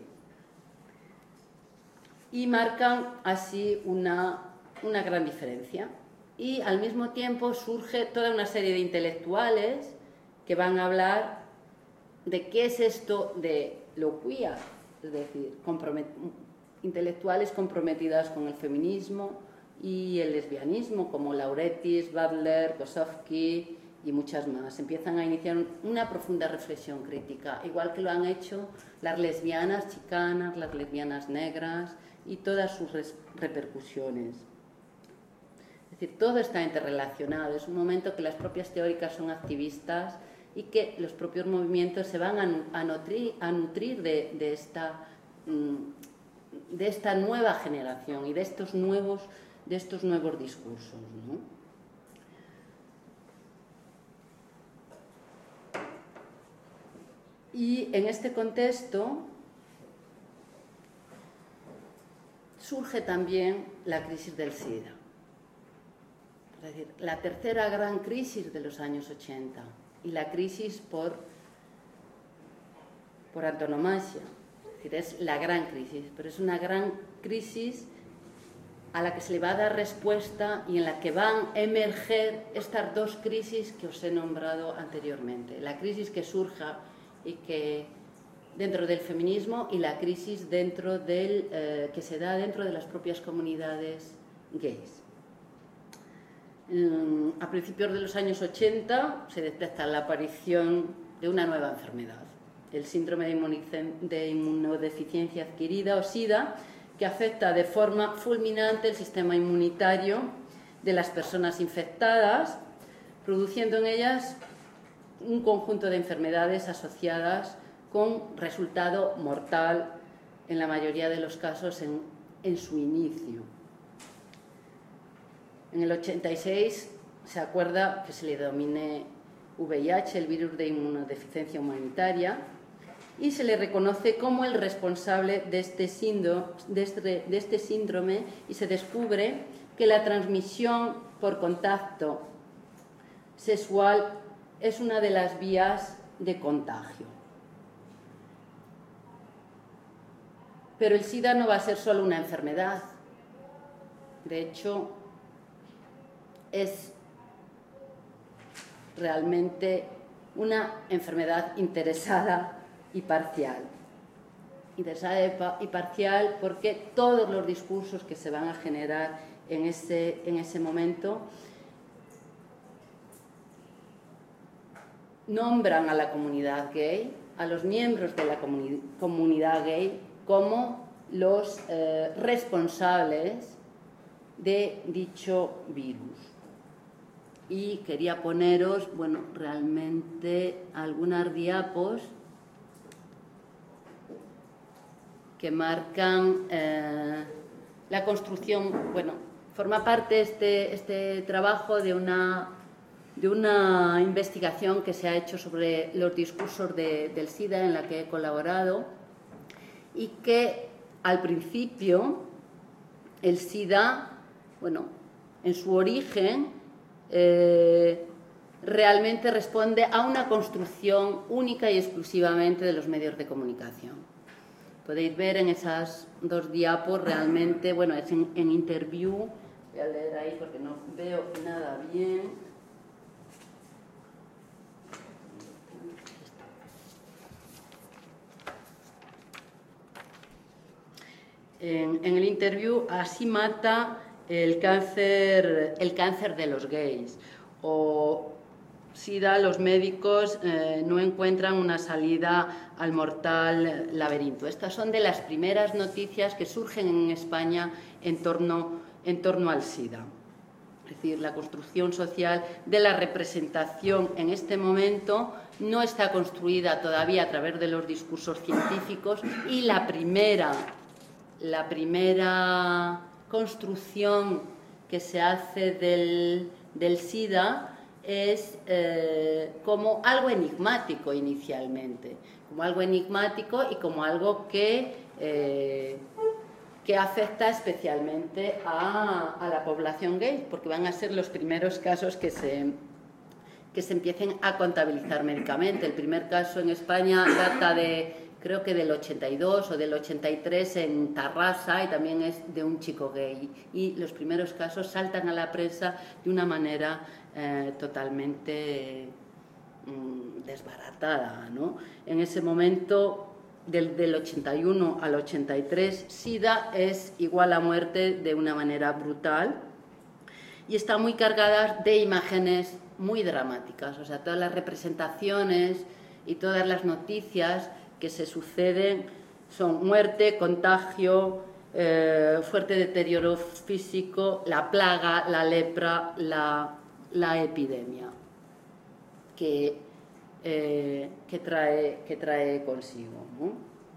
Y marcan así una gran diferencia. Y al mismo tiempo surge toda una serie de intelectuales que van a hablar de qué es esto de lo queer, es decir, intelectuales comprometidas con el feminismo y el lesbianismo, como Lauretis, Butler, Kosofsky y muchas más. Empiezan a iniciar una profunda reflexión crítica, igual que lo han hecho las lesbianas chicanas, las lesbianas negras y todas sus repercusiones. Es decir, todo está interrelacionado. Es un momento que las propias teóricas son activistas y que los propios movimientos se van a nutrir de esta nueva generación y de estos nuevos discursos, ¿no? Y en este contexto surge también la crisis del SIDA. Es decir, la tercera gran crisis de los años 80 y la crisis por antonomasia. Es decir, es la gran crisis, pero es una gran crisis a la que se le va a dar respuesta y en la que van a emerger estas dos crisis que os he nombrado anteriormente. La crisis que surja y que dentro del feminismo y la crisis que se da dentro de las propias comunidades gays. A principios de los años 80 se detecta la aparición de una nueva enfermedad, el síndrome de inmunodeficiencia adquirida o SIDA, que afecta de forma fulminante el sistema inmunitario de las personas infectadas, produciendo en ellas un conjunto de enfermedades asociadas con resultado mortal en la mayoría de los casos en su inicio. En el 86 se acuerda que se le denomine VIH, el virus de inmunodeficiencia humanitaria, y se le reconoce como el responsable de este síndrome y se descubre que la transmisión por contacto sexual es una de las vías de contagio. Pero el SIDA no va a ser solo una enfermedad. De hecho, es realmente una enfermedad interesada y parcial. interesada y parcial, porque todos los discursos que se van a generar en ese momento nombran a la comunidad gay, a los miembros de la comunidad gay, como los responsables de dicho virus. Y quería poneros, bueno, realmente algunas diapos que marcan la construcción. Bueno, forma parte este trabajo de una investigación que se ha hecho sobre los discursos del SIDA, en la que he colaborado, y que al principio el SIDA, bueno, en su origen realmente responde a una construcción única y exclusivamente de los medios de comunicación. Podéis ver en esas dos diapos realmente, bueno, es en interview, voy a leer ahí porque no veo nada bien. En el interview, así mata el cáncer de los gays, o SIDA, los médicos no encuentran una salida al mortal laberinto. Estas son de las primeras noticias que surgen en España en torno al SIDA. Es decir, la construcción social de la representación en este momento no está construida todavía a través de los discursos científicos, y la primera construcción que se hace del SIDA es como algo enigmático inicialmente, como algo enigmático y como algo que afecta especialmente a la población gay, porque van a ser los primeros casos que se empiecen a contabilizar médicamente. El primer caso en España data creo que del 82 o del 83 en Tarrasa, y también es de un chico gay. Y los primeros casos saltan a la prensa de una manera totalmente desbaratada, ¿no? En ese momento, del 81 al 83, SIDA es igual a muerte de una manera brutal, y está muy cargada de imágenes muy dramáticas. O sea, todas las representaciones y todas las noticias que se suceden son muerte, contagio, fuerte deterioro físico, la plaga, la lepra, la epidemia que trae consigo, ¿no?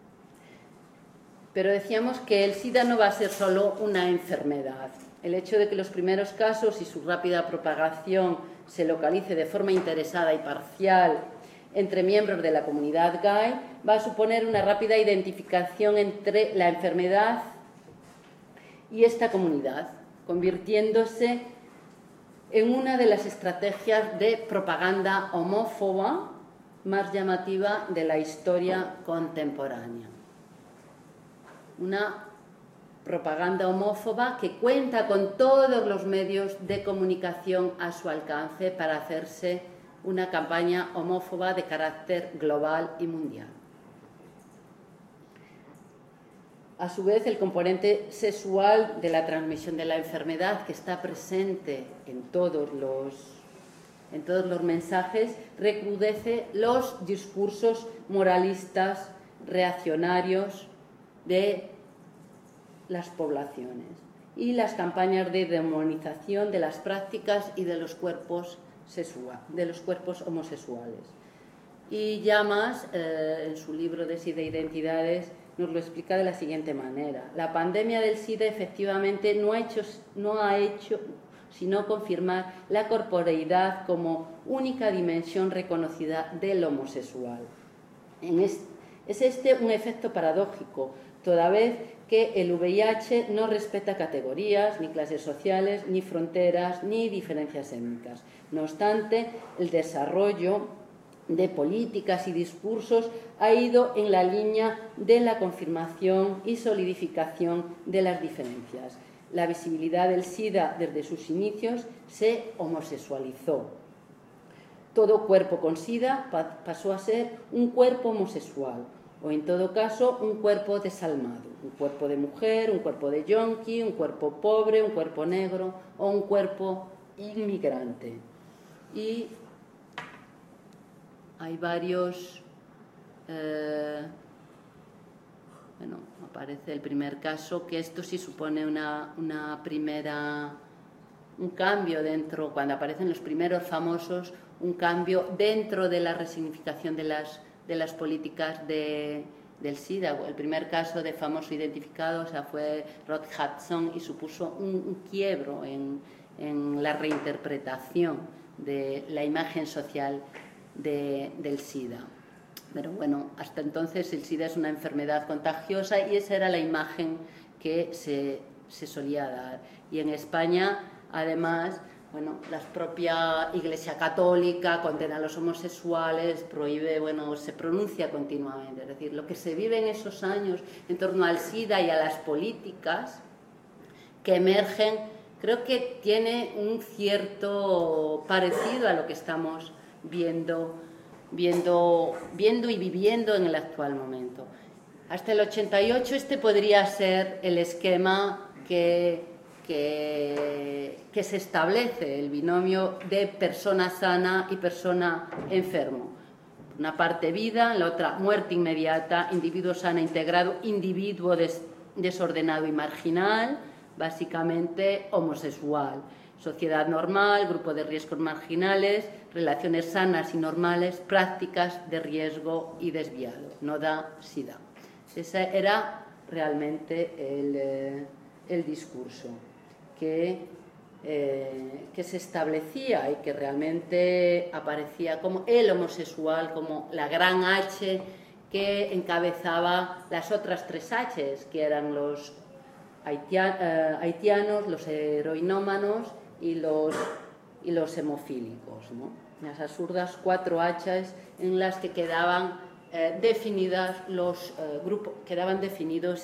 Pero decíamos que el SIDA no va a ser solo una enfermedad. El hecho de que los primeros casos y su rápida propagación se localice de forma interesada y parcial entre miembros de la comunidad gay va a suponer una rápida identificación entre la enfermedad y esta comunidad, convirtiéndose en una de las estrategias de propaganda homófoba más llamativa de la historia contemporánea. Una propaganda homófoba que cuenta con todos los medios de comunicación a su alcance para hacerse una campaña homófoba de carácter global y mundial. A su vez, el componente sexual de la transmisión de la enfermedad, que está presente en todos los mensajes, recrudece los discursos moralistas reaccionarios de las poblaciones y las campañas de demonización de las prácticas y de los cuerpos homosexuales. Y Llamas, en su libro de SIDA e Identidades, nos lo explica de la siguiente manera. La pandemia del SIDA efectivamente no ha hecho sino confirmar la corporeidad como única dimensión reconocida del homosexual. Es este un efecto paradójico, toda vez que el VIH no respeta categorías, ni clases sociales, ni fronteras, ni diferencias étnicas. No obstante, el desarrollo de políticas y discursos ha ido en la línea de la confirmación y solidificación de las diferencias. La visibilidad del SIDA desde sus inicios se homosexualizó. Todo cuerpo con SIDA pasó a ser un cuerpo homosexual, o en todo caso un cuerpo desalmado, un cuerpo de mujer, un cuerpo de yonki, un cuerpo pobre, un cuerpo negro o un cuerpo inmigrante. Y hay varios, bueno, aparece el primer caso, que esto sí supone un cambio dentro, cuando aparecen los primeros famosos, un cambio dentro de la resignificación de las políticas del SIDA. El primer caso de famoso identificado, o sea, fue Rod Hudson, y supuso un quiebro en la reinterpretación de la imagen social del SIDA. Pero bueno, hasta entonces el SIDA es una enfermedad contagiosa y esa era la imagen que se solía dar. Y en España, además, bueno, la propia Iglesia Católica condena a los homosexuales, prohíbe, bueno, se pronuncia continuamente. Es decir, lo que se vive en esos años en torno al SIDA y a las políticas que emergen, creo que tiene un cierto parecido a lo que estamos viendo y viviendo en el actual momento. Hasta el 88 este podría ser el esquema que se establece, el binomio de persona sana y persona enfermo. Una parte vida, la otra muerte inmediata, individuo sano integrado, individuo desordenado y marginal, básicamente homosexual. Sociedad normal, grupo de riesgos marginales, relaciones sanas y normales, prácticas de riesgo y desviado. No da SIDA. Ese era realmente el discurso que se establecía y que realmente aparecía como el homosexual, como la gran H que encabezaba las otras tres Hs, que eran los haitianos, los heroinómanos y los hemofílicos, ¿no? Las absurdas 4 Hs en las que quedaban definidas los grupos, quedaban definidos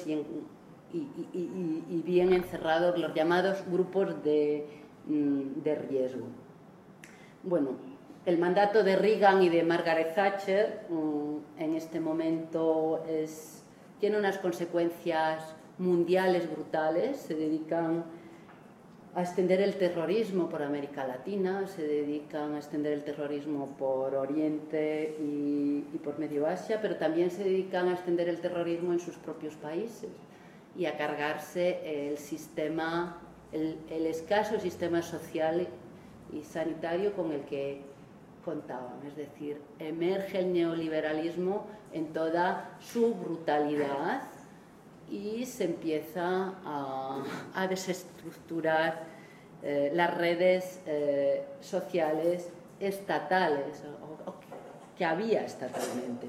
y bien encerrados los llamados grupos de riesgo. Bueno, el mandato de Reagan y de Margaret Thatcher en este momento tiene unas consecuencias mundiales brutales. Se dedican a extender el terrorismo por América Latina, se dedican a extender el terrorismo por Oriente y por Medio Asia, pero también se dedican a extender el terrorismo en sus propios países y a cargarse el escaso sistema social y sanitario con el que contaban. Es decir, emerge el neoliberalismo en toda su brutalidad y se empieza a desestructurar las redes sociales estatales o que había estatalmente.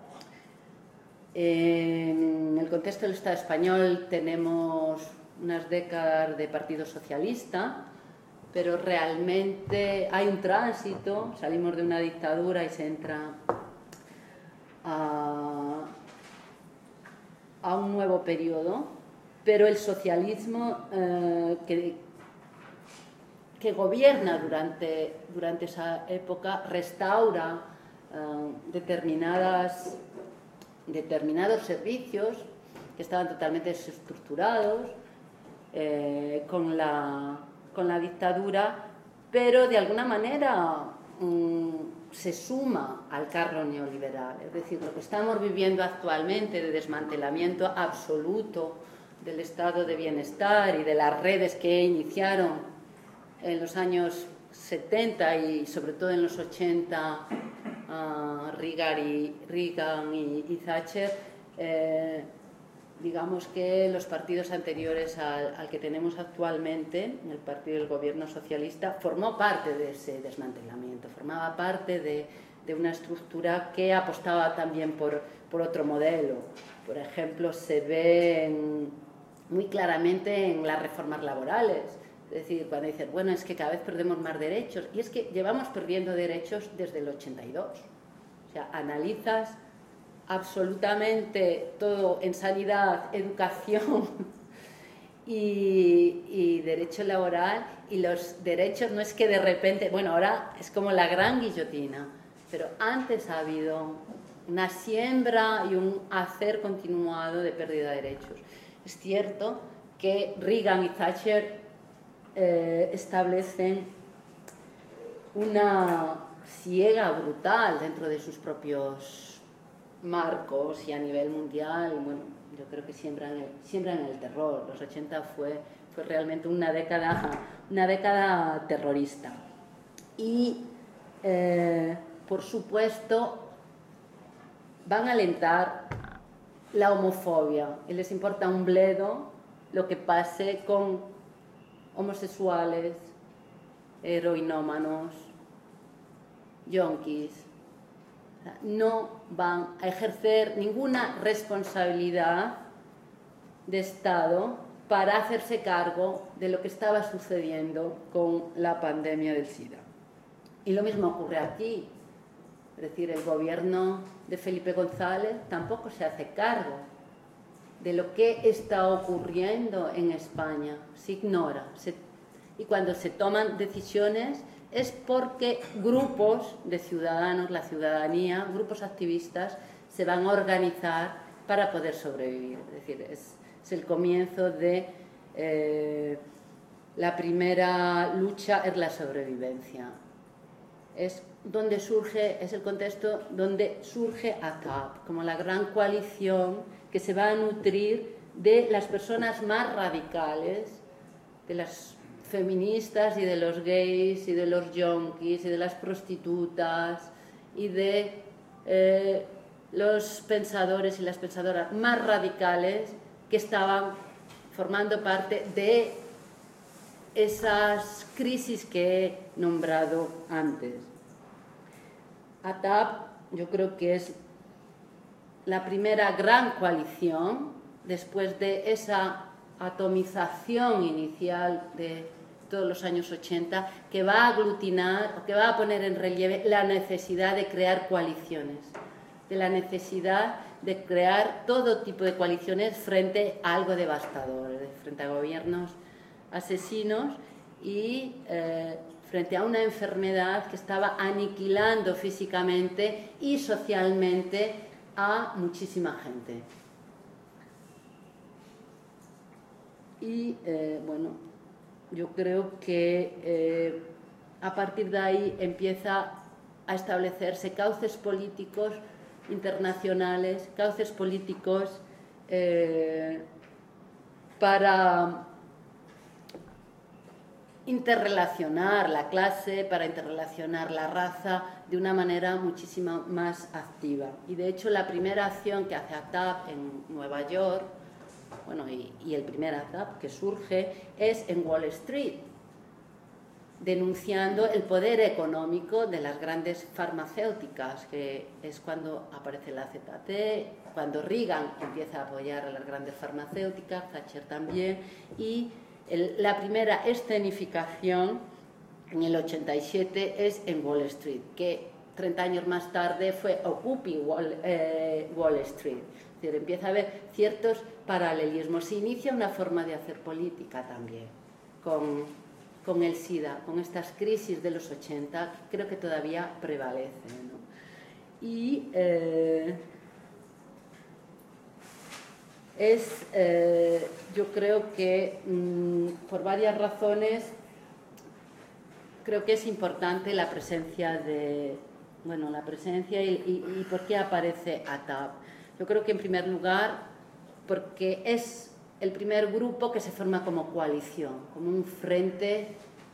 En el contexto del Estado español tenemos unas décadas de Partido Socialista, pero realmente hay un tránsito, salimos de una dictadura y se entra a un nuevo periodo, pero el socialismo que gobierna durante esa época restaura determinados servicios que estaban totalmente desestructurados con la dictadura, pero de alguna manera se suma al carro neoliberal. Es decir, lo que estamos viviendo actualmente de desmantelamiento absoluto del estado de bienestar y de las redes que iniciaron en los años 70 y sobre todo en los 80 Reagan y Thatcher, digamos que los partidos anteriores al que tenemos actualmente, el partido del gobierno socialista, formó parte de ese desmantelamiento, formaba parte de una estructura que apostaba también por otro modelo. Por ejemplo, se ve muy claramente en las reformas laborales. Es decir, cuando dicen, bueno, es que cada vez perdemos más derechos, y es que llevamos perdiendo derechos desde el 82. O sea, analizas absolutamente todo en sanidad, educación y derecho laboral, y los derechos no es que de repente, bueno, ahora es como la gran guillotina, pero antes ha habido una siembra y un hacer continuado de pérdida de derechos. Es cierto que Reagan y Thatcher establecen una siega brutal dentro de sus propios marcos y a nivel mundial. Bueno, yo creo que siembran el terror. Los 80 fue realmente una década terrorista. Y, por supuesto, van a alentar la homofobia y les importa un bledo lo que pase con homosexuales, heroinómanos, yonkis. No van a ejercer ninguna responsabilidad de Estado para hacerse cargo de lo que estaba sucediendo con la pandemia del SIDA. Y lo mismo ocurre aquí. Es decir, el gobierno de Felipe González tampoco se hace cargo de lo que está ocurriendo en España. Se ignora. Y cuando se toman decisiones es porque grupos de ciudadanos, la ciudadanía, grupos activistas, se van a organizar para poder sobrevivir. Es decir, es el comienzo de la primera lucha, es la sobrevivencia. Es el contexto donde surge ACAP, como la gran coalición que se va a nutrir de las personas más radicales, de las feministas y de los gays y de los yonkis y de las prostitutas y de los pensadores y las pensadoras más radicales que estaban formando parte de esas crisis que he nombrado antes. ATAP yo creo que es la primera gran coalición después de esa atomización inicial de todos los años 80 que va a aglutinar o que va a poner en relieve la necesidad de crear coaliciones, de la necesidad de crear todo tipo de coaliciones frente a algo devastador, frente a gobiernos asesinos y frente a una enfermedad que estaba aniquilando físicamente y socialmente a muchísima gente. Y bueno, yo creo que a partir de ahí empieza a establecerse cauces políticos internacionales, cauces políticos para interrelacionar la clase, para interrelacionar la raza de una manera muchísimo más activa. Y de hecho la primera acción que hace ATAP en Nueva York, bueno, y el primer ATAP que surge es en Wall Street, denunciando el poder económico de las grandes farmacéuticas, que es cuando aparece la ZT, cuando Reagan empieza a apoyar a las grandes farmacéuticas, Thatcher también, y la primera escenificación en el 87 es en Wall Street, que 30 años más tarde fue Occupy Wall Street. Es decir, empieza a haber ciertos paralelismos. Se inicia una forma de hacer política también con el SIDA, con estas crisis de los 80, creo que todavía prevalecen, ¿no? Y yo creo que por varias razones creo que es importante la presencia y por qué aparece ATAP. Yo creo que en primer lugar porque es el primer grupo que se forma como coalición, como un frente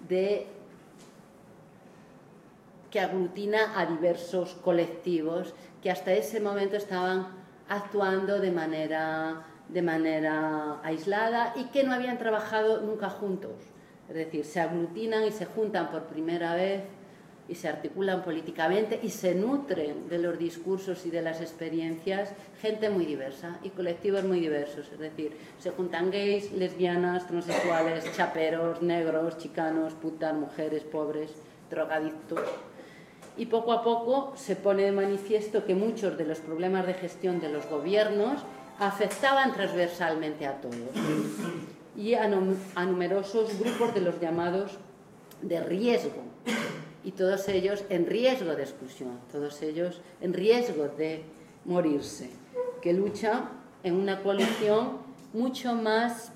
que aglutina a diversos colectivos que hasta ese momento estaban actuando de manera aislada y que no habían trabajado nunca juntos. Es decir, se aglutinan y se juntan por primera vez y se articulan políticamente y se nutren de los discursos y de las experiencias gente muy diversa y colectivos muy diversos. Es decir, se juntan gays, lesbianas, transexuales, chaperos, negros, chicanos, putas, mujeres, pobres, drogadictos. Y poco a poco se pone de manifiesto que muchos de los problemas de gestión de los gobiernos afectaban transversalmente a todos y a numerosos grupos de los llamados de riesgo, y todos ellos en riesgo de exclusión, todos ellos en riesgo de morirse, que lucha en una coalición mucho más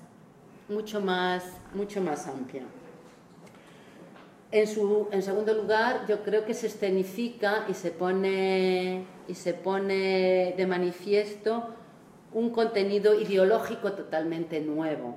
amplia. En segundo lugar, yo creo que se escenifica y se pone de manifiesto un contenido ideológico totalmente nuevo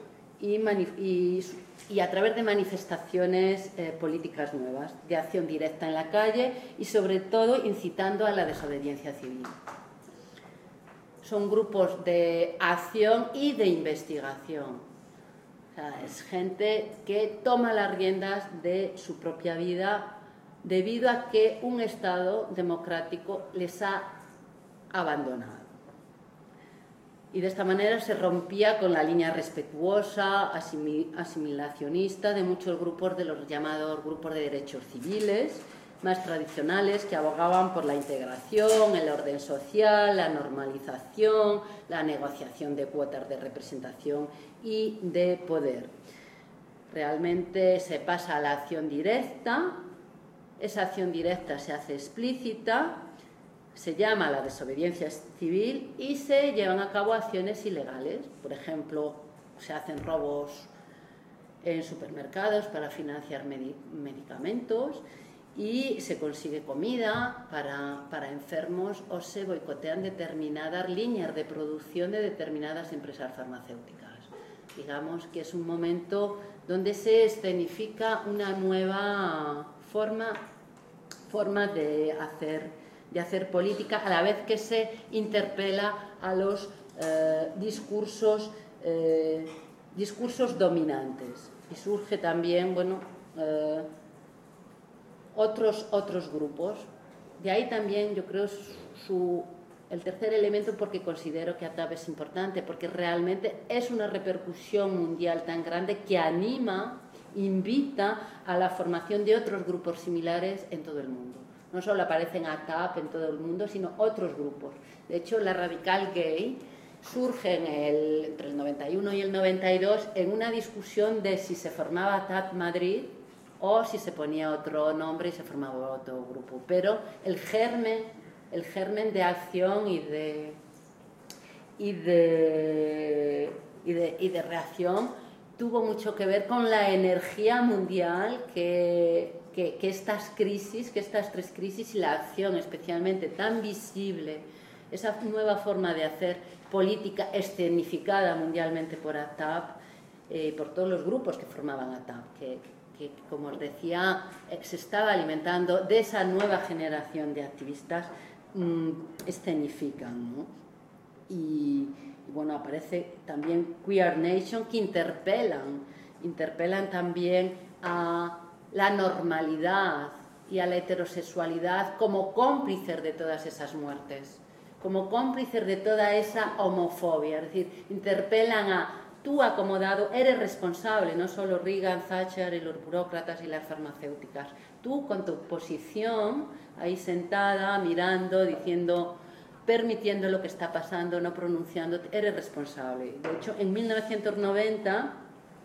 y a través de manifestaciones políticas nuevas, de acción directa en la calle y sobre todo incitando a la desobediencia civil. Son grupos de acción y de investigación. O sea, es gente que toma las riendas de su propia vida debido a que un Estado democrático les ha abandonado. Y de esta manera se rompía con la línea respetuosa, asimilacionista de muchos grupos de los llamados grupos de derechos civiles, más tradicionales, que abogaban por la integración, el orden social, la normalización, la negociación de cuotas de representación y de poder. Realmente se pasa a la acción directa, esa acción directa se hace explícita, se llama la desobediencia civil y se llevan a cabo acciones ilegales. Por ejemplo, se hacen robos en supermercados para financiar medicamentos y se consigue comida para enfermos o se boicotean determinadas líneas de producción de determinadas empresas farmacéuticas. Digamos que es un momento donde se escenifica una nueva forma de hacer política, a la vez que se interpela a los discursos dominantes. Y surge también, otros grupos. De ahí también yo creo el tercer elemento, porque considero que ATAP es importante, porque realmente es una repercusión mundial tan grande que invita a la formación de otros grupos similares en todo el mundo. No solo aparecen ATAP en todo el mundo, sino otros grupos. De hecho, la Radical Gay surge entre el 91 y el 92 en una discusión de si se formaba ATAP Madrid o si se ponía otro nombre y se formaba otro grupo. Pero el germen de acción y de reacción tuvo mucho que ver con la energía mundial que estas tres crisis y la acción especialmente tan visible, esa nueva forma de hacer política escenificada mundialmente por ATAP, por todos los grupos que formaban ATAP, que como os decía, se estaba alimentando de esa nueva generación de activistas, escenifican, ¿no? Y bueno, aparece también Queer Nation, que interpelan también a la normalidad y a la heterosexualidad como cómplices de todas esas muertes, como cómplices de toda esa homofobia. Es decir, interpelan a tú, acomodado, eres responsable, no solo Reagan, Thatcher y los burócratas y las farmacéuticas. Tú, con tu posición, ahí sentada, mirando, diciendo, permitiendo lo que está pasando, no pronunciando, eres responsable. De hecho, en 1990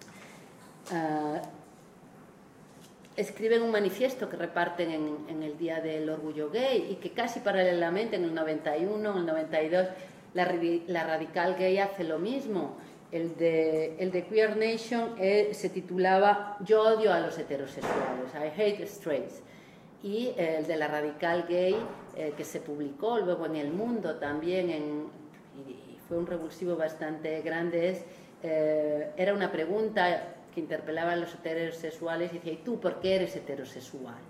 escriben un manifiesto que reparten en el Día del Orgullo Gay y que casi paralelamente en el 91, en el 92, la Radical Gay hace lo mismo. El de Queer Nation se titulaba Yo odio a los heterosexuales, I hate straights. Y el de la Radical Gay, que se publicó luego en El Mundo también, y fue un revulsivo bastante grande, era una pregunta que interpelaba a los heterosexuales y decía, ¿y tú por qué eres heterosexual?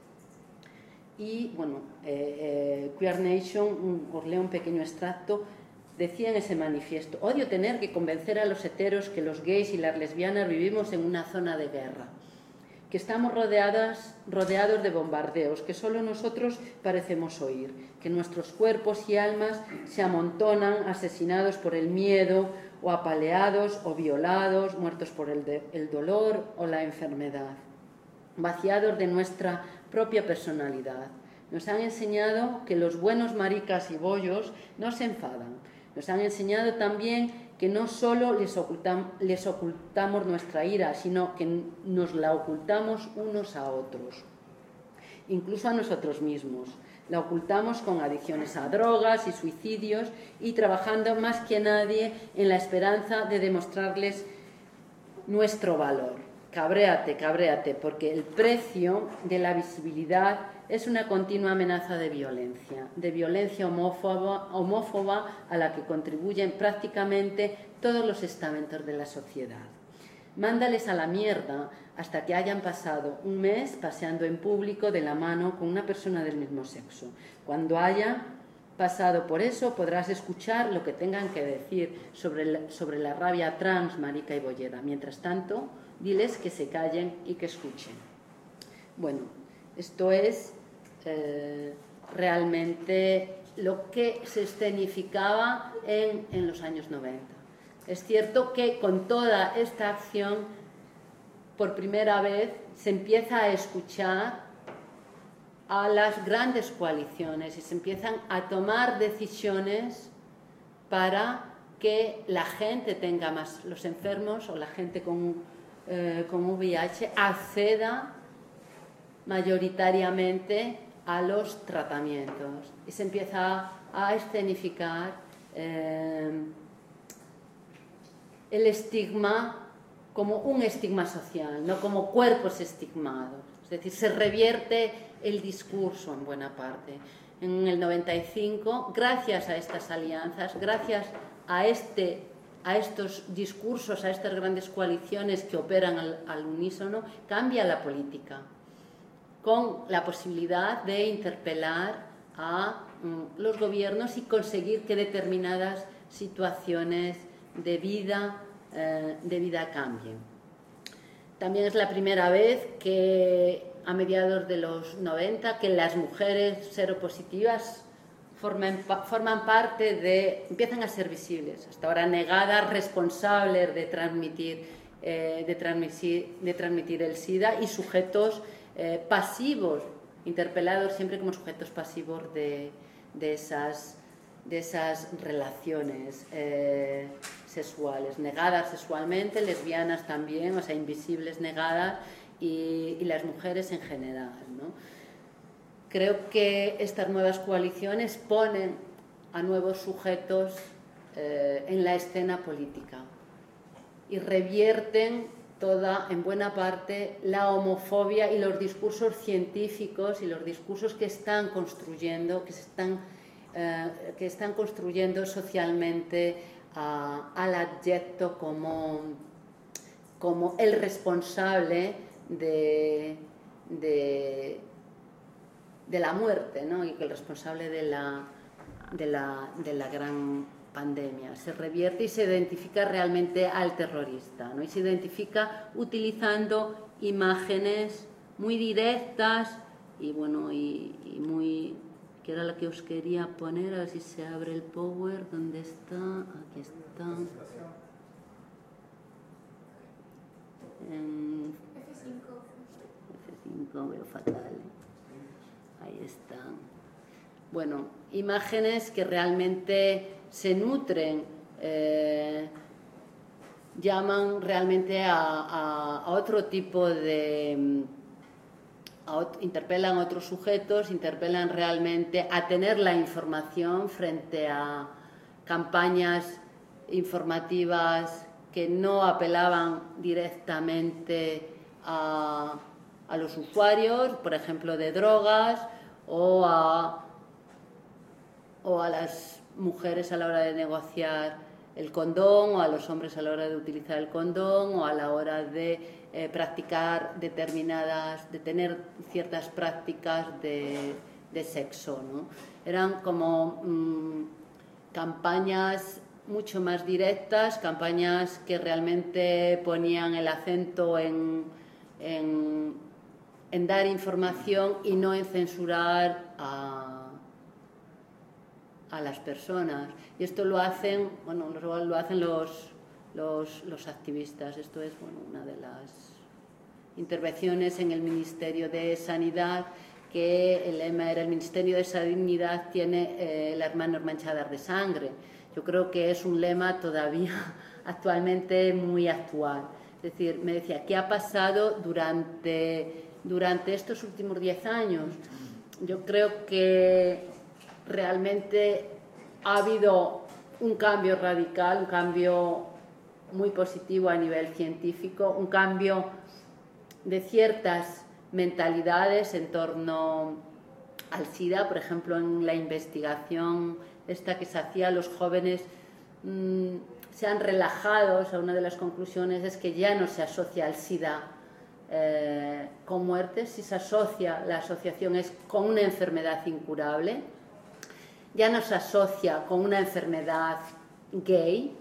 Y bueno, Queer Nation, os leo un pequeño extracto. Decía en ese manifiesto: odio tener que convencer a los heteros que los gays y las lesbianas vivimos en una zona de guerra, que estamos rodeados de bombardeos, que solo nosotros parecemos oír, que nuestros cuerpos y almas se amontonan asesinados por el miedo, o apaleados o violados, muertos por el dolor o la enfermedad, vaciados de nuestra propia personalidad. Nos han enseñado que los buenos maricas y bollos no se enfadan. Nos han enseñado también que no solo les ocultamos nuestra ira, sino que nos la ocultamos unos a otros. incluso a nosotros mismos. La ocultamos con adicciones a drogas y suicidios y trabajando más que nadie en la esperanza de demostrarles nuestro valor. Cabréate, cabréate, porque el precio de la visibilidad es una continua amenaza de violencia homófoba a la que contribuyen prácticamente todos los estamentos de la sociedad. Mándales a la mierda hasta que hayan pasado un mes paseando en público de la mano con una persona del mismo sexo. Cuando haya pasado por eso, podrás escuchar lo que tengan que decir sobre la rabia trans, marica y bollera. Mientras tanto, diles que se callen y que escuchen. Bueno, esto es realmente lo que se escenificaba en los años 90. Es cierto que con toda esta acción, por primera vez, se empieza a escuchar a las grandes coaliciones y se empiezan a tomar decisiones para que la gente tenga más, los enfermos o la gente con VIH acceda mayoritariamente a los tratamientos y se empieza a escenificar el estigma como un estigma social, no como cuerpos estigmados. Es decir, se revierte el discurso en buena parte. En el 95, gracias a estas alianzas, gracias a estos discursos, a estas grandes coaliciones que operan al unísono, cambia la política, con la posibilidad de interpelar a los gobiernos y conseguir que determinadas situaciones de vida cambien. También es la primera vez que a mediados de los 90 que las mujeres seropositivas forman parte de, empiezan a ser visibles, hasta ahora negadas, responsables de transmitir el SIDA y sujetos pasivos, interpelados siempre como sujetos pasivos de esas relaciones sexuales, negadas sexualmente, lesbianas también, o sea, invisibles, negadas, y las mujeres en general, ¿no? Creo que estas nuevas coaliciones ponen a nuevos sujetos en la escena política y revierten toda, en buena parte, la homofobia y los discursos científicos y los discursos que están construyendo, que están construyendo socialmente al abyecto como el responsable de la muerte, ¿no? Y que el responsable de la gran pandemia. Se revierte y se identifica realmente al terrorista, ¿no? Y se identifica utilizando imágenes muy directas y bueno, y muy, que era la que os quería poner, a ver si se abre el power, ¿dónde está? Aquí está. F5 veo fatal. Ahí están. Bueno, imágenes que realmente se nutren, llaman realmente a otro tipo de... interpelan a otros sujetos, interpelan realmente a tener la información frente a campañas informativas que no apelaban directamente a los usuarios, por ejemplo, de drogas, o a las mujeres a la hora de negociar el condón, o a los hombres a la hora de utilizar el condón, o a la hora de practicar de tener ciertas prácticas de sexo, ¿no? Eran como campañas mucho más directas, campañas que realmente ponían el acento en dar información y no en censurar a las personas. Y esto lo hacen, bueno, lo hacen los activistas. Esto es, bueno, una de las intervenciones en el Ministerio de Sanidad, que el lema era: el Ministerio de Sanidad tiene las manos manchadas de sangre. Yo creo que es un lema todavía actualmente muy actual. Es decir, me decía, ¿qué ha pasado durante durante estos últimos 10 años, yo creo que realmente ha habido un cambio radical, un cambio muy positivo a nivel científico, un cambio de ciertas mentalidades en torno al SIDA. Por ejemplo, en la investigación esta que se hacía, los jóvenes se han relajado. O sea, una de las conclusiones es que ya no se asocia al SIDA con muertes, si se asocia, la asociación es con una enfermedad incurable, ya no se asocia con una enfermedad gay,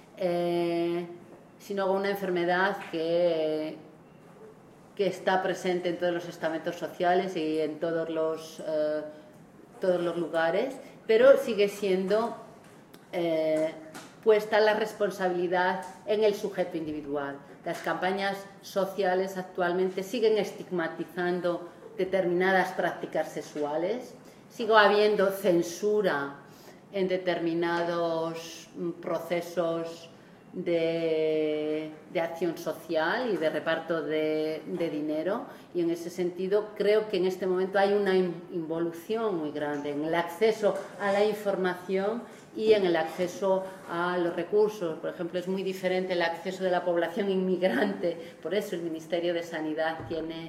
sino con una enfermedad que está presente en todos los estamentos sociales y en todos los lugares, pero sigue siendo puesta la responsabilidad en el sujeto individual. Las campañas sociales actualmente siguen estigmatizando determinadas prácticas sexuales, sigue habiendo censura en determinados procesos de acción social y de reparto de dinero, y en ese sentido creo que en este momento hay una involución muy grande en el acceso a la información y en el acceso a los recursos. Por ejemplo, es muy diferente el acceso de la población inmigrante, por eso el Ministerio de Sanidad tiene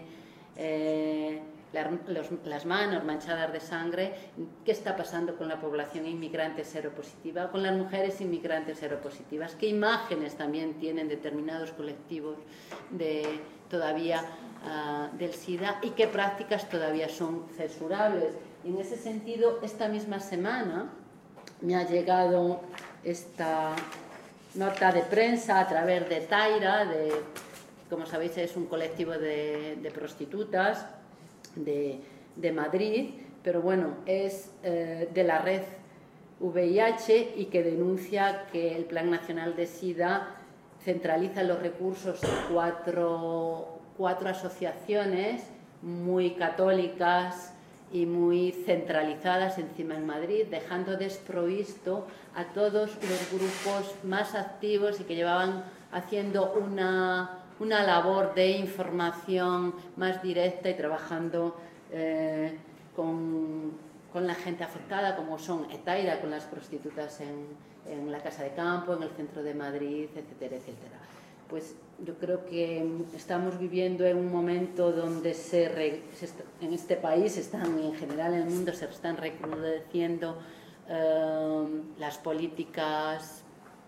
las manos manchadas de sangre. ¿Qué está pasando con la población inmigrante seropositiva, con las mujeres inmigrantes seropositivas? ¿Qué imágenes también tienen determinados colectivos todavía del SIDA y qué prácticas todavía son censurables? Y en ese sentido, esta misma semana me ha llegado esta nota de prensa a través de Taira, como sabéis es un colectivo de prostitutas de Madrid, pero bueno, es de la red VIH y que denuncia que el Plan Nacional de SIDA centraliza los recursos en cuatro asociaciones muy católicas y muy centralizadas encima en Madrid, dejando desprovisto a todos los grupos más activos y que llevaban haciendo una labor de información más directa y trabajando con la gente afectada, como son Etaira, con las prostitutas en la Casa de Campo, en el centro de Madrid, etcétera, etcétera. Pues yo creo que estamos viviendo en un momento donde en este país, en general en el mundo, se están recrudeciendo las políticas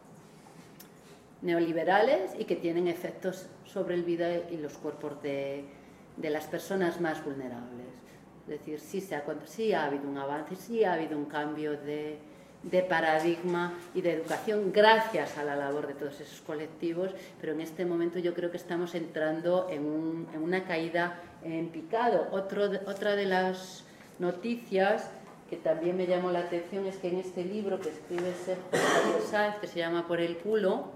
neoliberales y que tienen efectos sobre el vida y los cuerpos de las personas más vulnerables. Es decir, sí ha habido un avance, sí ha habido un cambio de paradigma y de educación gracias a la labor de todos esos colectivos, pero en este momento yo creo que estamos entrando en una caída en picado. Otra de las noticias que también me llamó la atención es que en este libro que escribe Sergio Sáenz, que se llama Por el culo,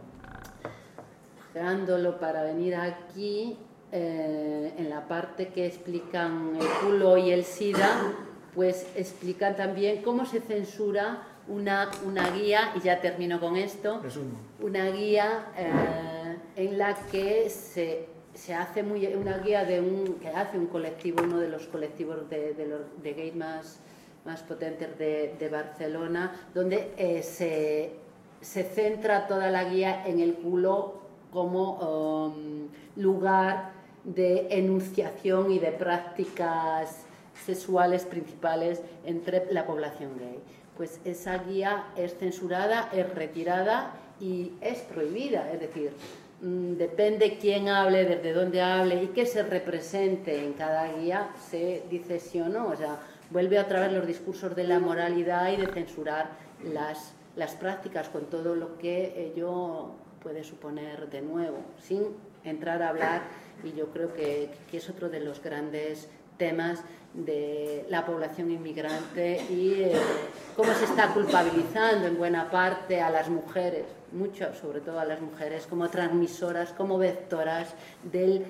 dándolo para venir aquí, en la parte que explican el culo y el SIDA, pues explican también cómo se censura una guía, y ya termino con esto, una guía en la que se hace una guía que hace un colectivo, uno de los colectivos de gays más potentes de Barcelona, donde se centra toda la guía en el culo como lugar de enunciación y de prácticas sexuales principales entre la población gay. Pues esa guía es censurada, es retirada y es prohibida, es decir, depende quién hable, desde dónde hable y qué se represente en cada guía, se dice sí o no. O sea, vuelve otra vez los discursos de la moralidad y de censurar las prácticas con todo lo que ello puede suponer de nuevo, sin entrar a hablar, y yo creo que es otro de los grandes temas de la población inmigrante y cómo se está culpabilizando en buena parte a las mujeres, mucho, sobre todo a las mujeres, como transmisoras, como vectoras del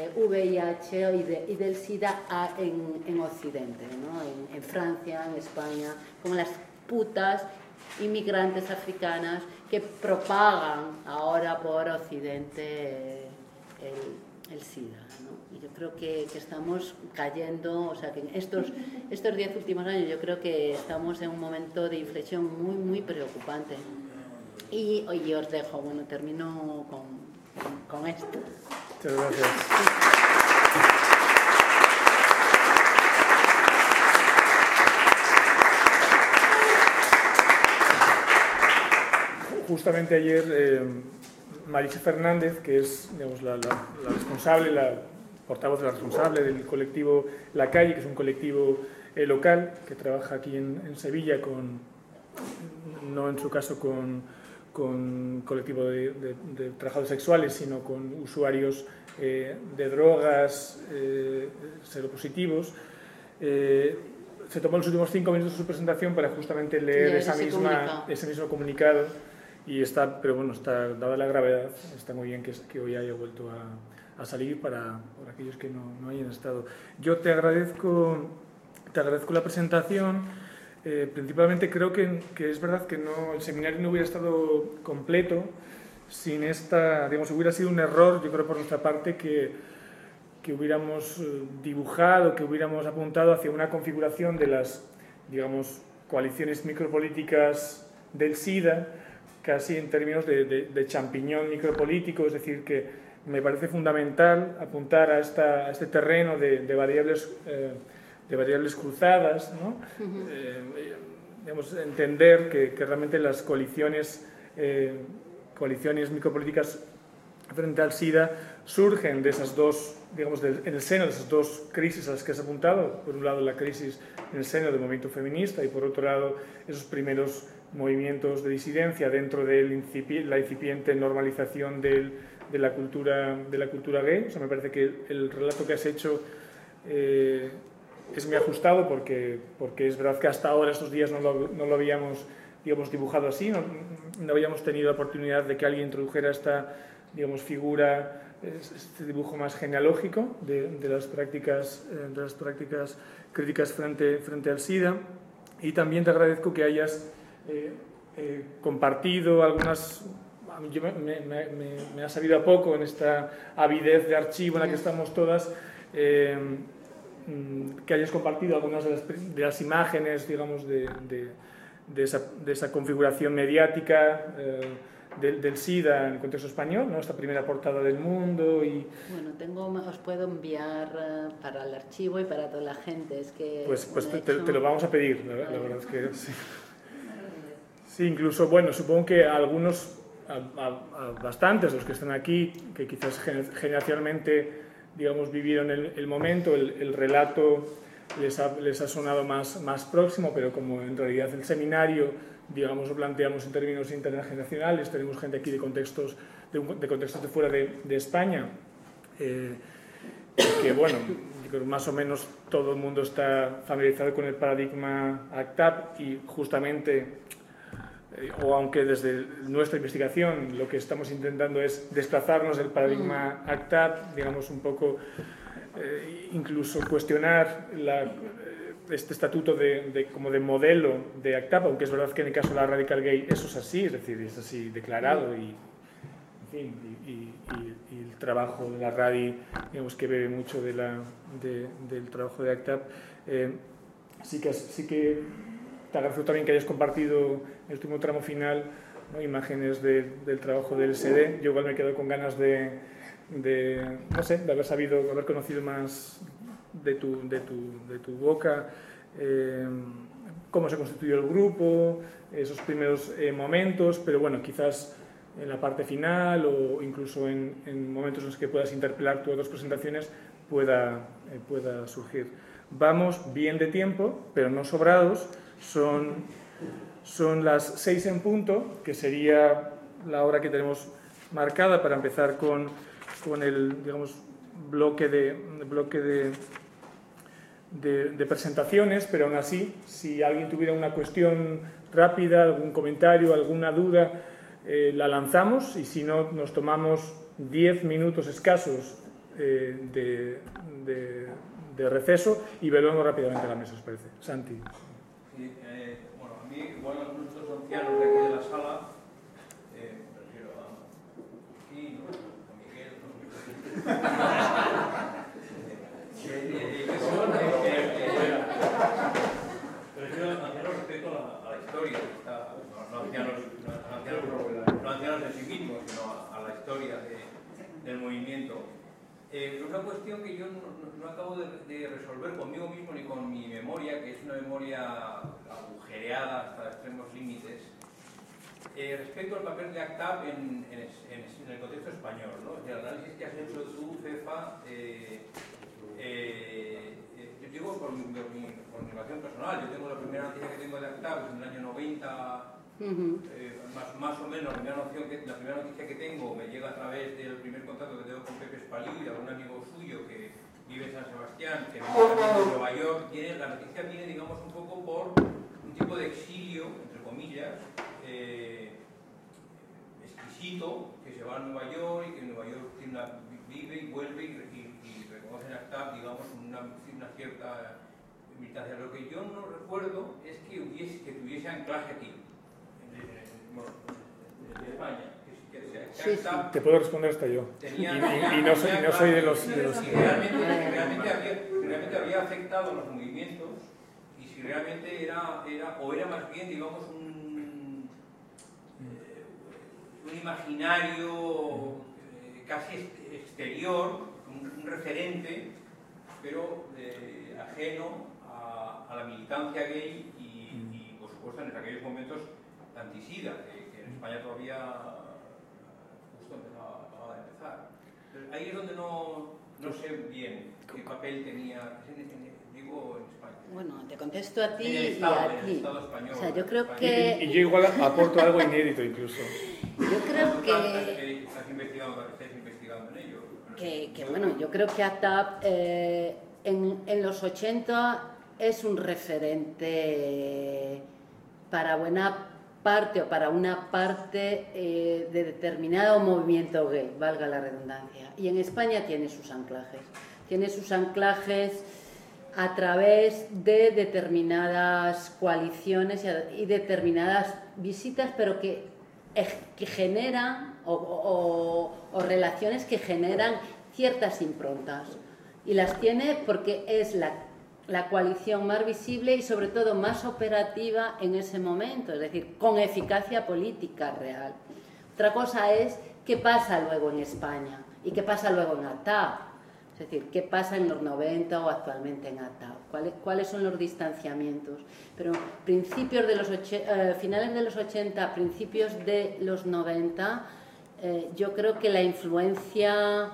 VIH y del SIDA en Occidente, ¿no? En Francia, en España, como las putas inmigrantes africanas que propagan ahora por Occidente el SIDA, ¿no? Y yo creo que estamos cayendo, o sea, que en estos 10 últimos años yo creo que estamos en un momento de inflexión muy, muy preocupante. Y hoy os dejo, bueno, termino con esto. Muchas gracias. Justamente ayer Marisa Fernández, que es, digamos, la responsable, la portavoz de la responsable del colectivo La Calle, que es un colectivo local que trabaja aquí en Sevilla, no en su caso con colectivo de trabajadores sexuales, sino con usuarios de drogas seropositivos. Se tomó los últimos 5 minutos de su presentación para justamente leer ese mismo comunicado. Y pero bueno, dada la gravedad, está muy bien que hoy haya vuelto a salir por aquellos que no hayan estado. Yo te agradezco la presentación. Principalmente creo que es verdad que el seminario no hubiera estado completo sin digamos, hubiera sido un error, yo creo por nuestra parte, que hubiéramos dibujado, que hubiéramos apuntado hacia una configuración de las, digamos, coaliciones micropolíticas del SIDA, casi en términos de champiñón micropolítico, es decir, que me parece fundamental apuntar a este terreno de variables cruzadas, ¿no? Digamos, entender que realmente las coaliciones micropolíticas frente al SIDA surgen de esas dos, digamos, en el seno de esas dos crisis a las que has apuntado. Por un lado, la crisis en el seno del movimiento feminista y, por otro lado, esos primeros movimientos de disidencia dentro de la incipiente normalización de la cultura gay. O sea, me parece que el relato que has hecho es muy ajustado porque es verdad que hasta ahora, estos días, no lo habíamos, digamos, dibujado así, no habíamos tenido la oportunidad de que alguien introdujera esta, digamos, figura, este dibujo más genealógico de las prácticas críticas frente al SIDA. Y también te agradezco que hayas compartido algunas... Me ha sabido a poco en esta avidez de archivo en la que estamos todas, que hayas compartido algunas de las imágenes, digamos, de esa configuración mediática del SIDA en el contexto español, ¿no? Esta primera portada del Mundo y... Bueno, os puedo enviar para el archivo y para toda la gente. Es que, pues te lo vamos a pedir, la verdad es que sí. Sí, incluso, bueno, supongo que a algunos, a bastantes, los que están aquí, que quizás generacionalmente, digamos, vivieron el momento, el relato les ha sonado más próximo, pero como en realidad el seminario, digamos, lo planteamos en términos intergeneracionales, tenemos gente aquí de contextos de fuera de España, que bueno, más o menos todo el mundo está familiarizado con el paradigma ACTAP y justamente, o aunque desde nuestra investigación lo que estamos intentando es desplazarnos del paradigma ACTAP, digamos, un poco incluso cuestionar este estatuto como de modelo de ACTAP, aunque es verdad que en el caso de la Radical Gay eso es así, es decir, es así declarado y, en fin, y el trabajo de la RADI, digamos, que bebe mucho del trabajo de ACTAP. Sí que te agradezco también que hayas compartido en el último tramo final, ¿no?, imágenes del trabajo del SD. Yo igual me quedo con ganas no sé, de haber conocido más de tu boca, cómo se constituyó el grupo, esos primeros momentos, pero bueno, quizás en la parte final o incluso en momentos en los que puedas interpelar tus otras presentaciones pueda surgir. Vamos bien de tiempo, pero no sobrados. Son las 6 en punto, que sería la hora que tenemos marcada para empezar con el, digamos, bloque de presentaciones, pero aún así, si alguien tuviera una cuestión rápida, algún comentario, alguna duda, la lanzamos, y si no, nos tomamos 10 minutos escasos de receso y volvemos rápidamente a la mesa, ¿os parece? Santi. Sí, bueno, a mí, igual algunos de los ancianos de aquí de la sala, prefiero a Joaquín, a Miguel, Prefiero ancianos respecto a la historia, no ancianos en sí mismos, sino a la historia del movimiento. Una cuestión que yo no acabo de resolver conmigo mismo ni con mi memoria, que es una memoria agujereada hasta extremos límites, respecto al papel de ACTAP en el contexto español, ¿no? El análisis que has hecho tú, Cefa, yo digo por mi relación personal. Yo tengo la primera noticia que tengo de ACTAP en el año 90, más o menos. La primera noticia que tengo me llega a través del primer contacto que tengo con Pepe Espalí, de un amigo suyo que vive en San Sebastián, que vive también en Nueva York. La noticia viene, digamos, un poco por un tipo de exilio, entre comillas, exquisito, que se va a Nueva York y que en Nueva York vive y vuelve y reconoce en ACTAP, digamos, una cierta militancia. Lo que yo no recuerdo es que tuviese anclaje aquí, en España. Sí, te puedo responder hasta yo. Y no soy de los... Realmente había afectado los movimientos, y si realmente era más bien, digamos, un imaginario casi exterior, un referente, pero ajeno a la militancia gay y, por supuesto, en aquellos momentos anti-SIDA, que en España todavía justo acababa de empezar. Entonces, ahí es donde no sé bien qué papel tenía, digo, en España. Bueno, te contesto a ti en el y Estado, a en el ti. Estado español. O sea, yo creo que... Y yo igual aporto algo inédito incluso. Yo creo que... Estáis investigando en ello. Que bueno, yo creo que ACTAP en los 80 es un referente para buena parte o para una parte de determinado movimiento gay, valga la redundancia. Y en España tiene sus anclajes. Tiene sus anclajes a través de determinadas coaliciones y determinadas visitas, pero que generan o relaciones que generan ciertas improntas. Y las tiene porque es la coalición más visible y sobre todo más operativa en ese momento, es decir, con eficacia política real. Otra cosa es qué pasa luego en España y qué pasa luego en ACTAP, es decir, qué pasa en los 90 o actualmente en ACTAP, cuáles son los distanciamientos. Pero principios de los finales de los 80, principios de los 90, yo creo que la influencia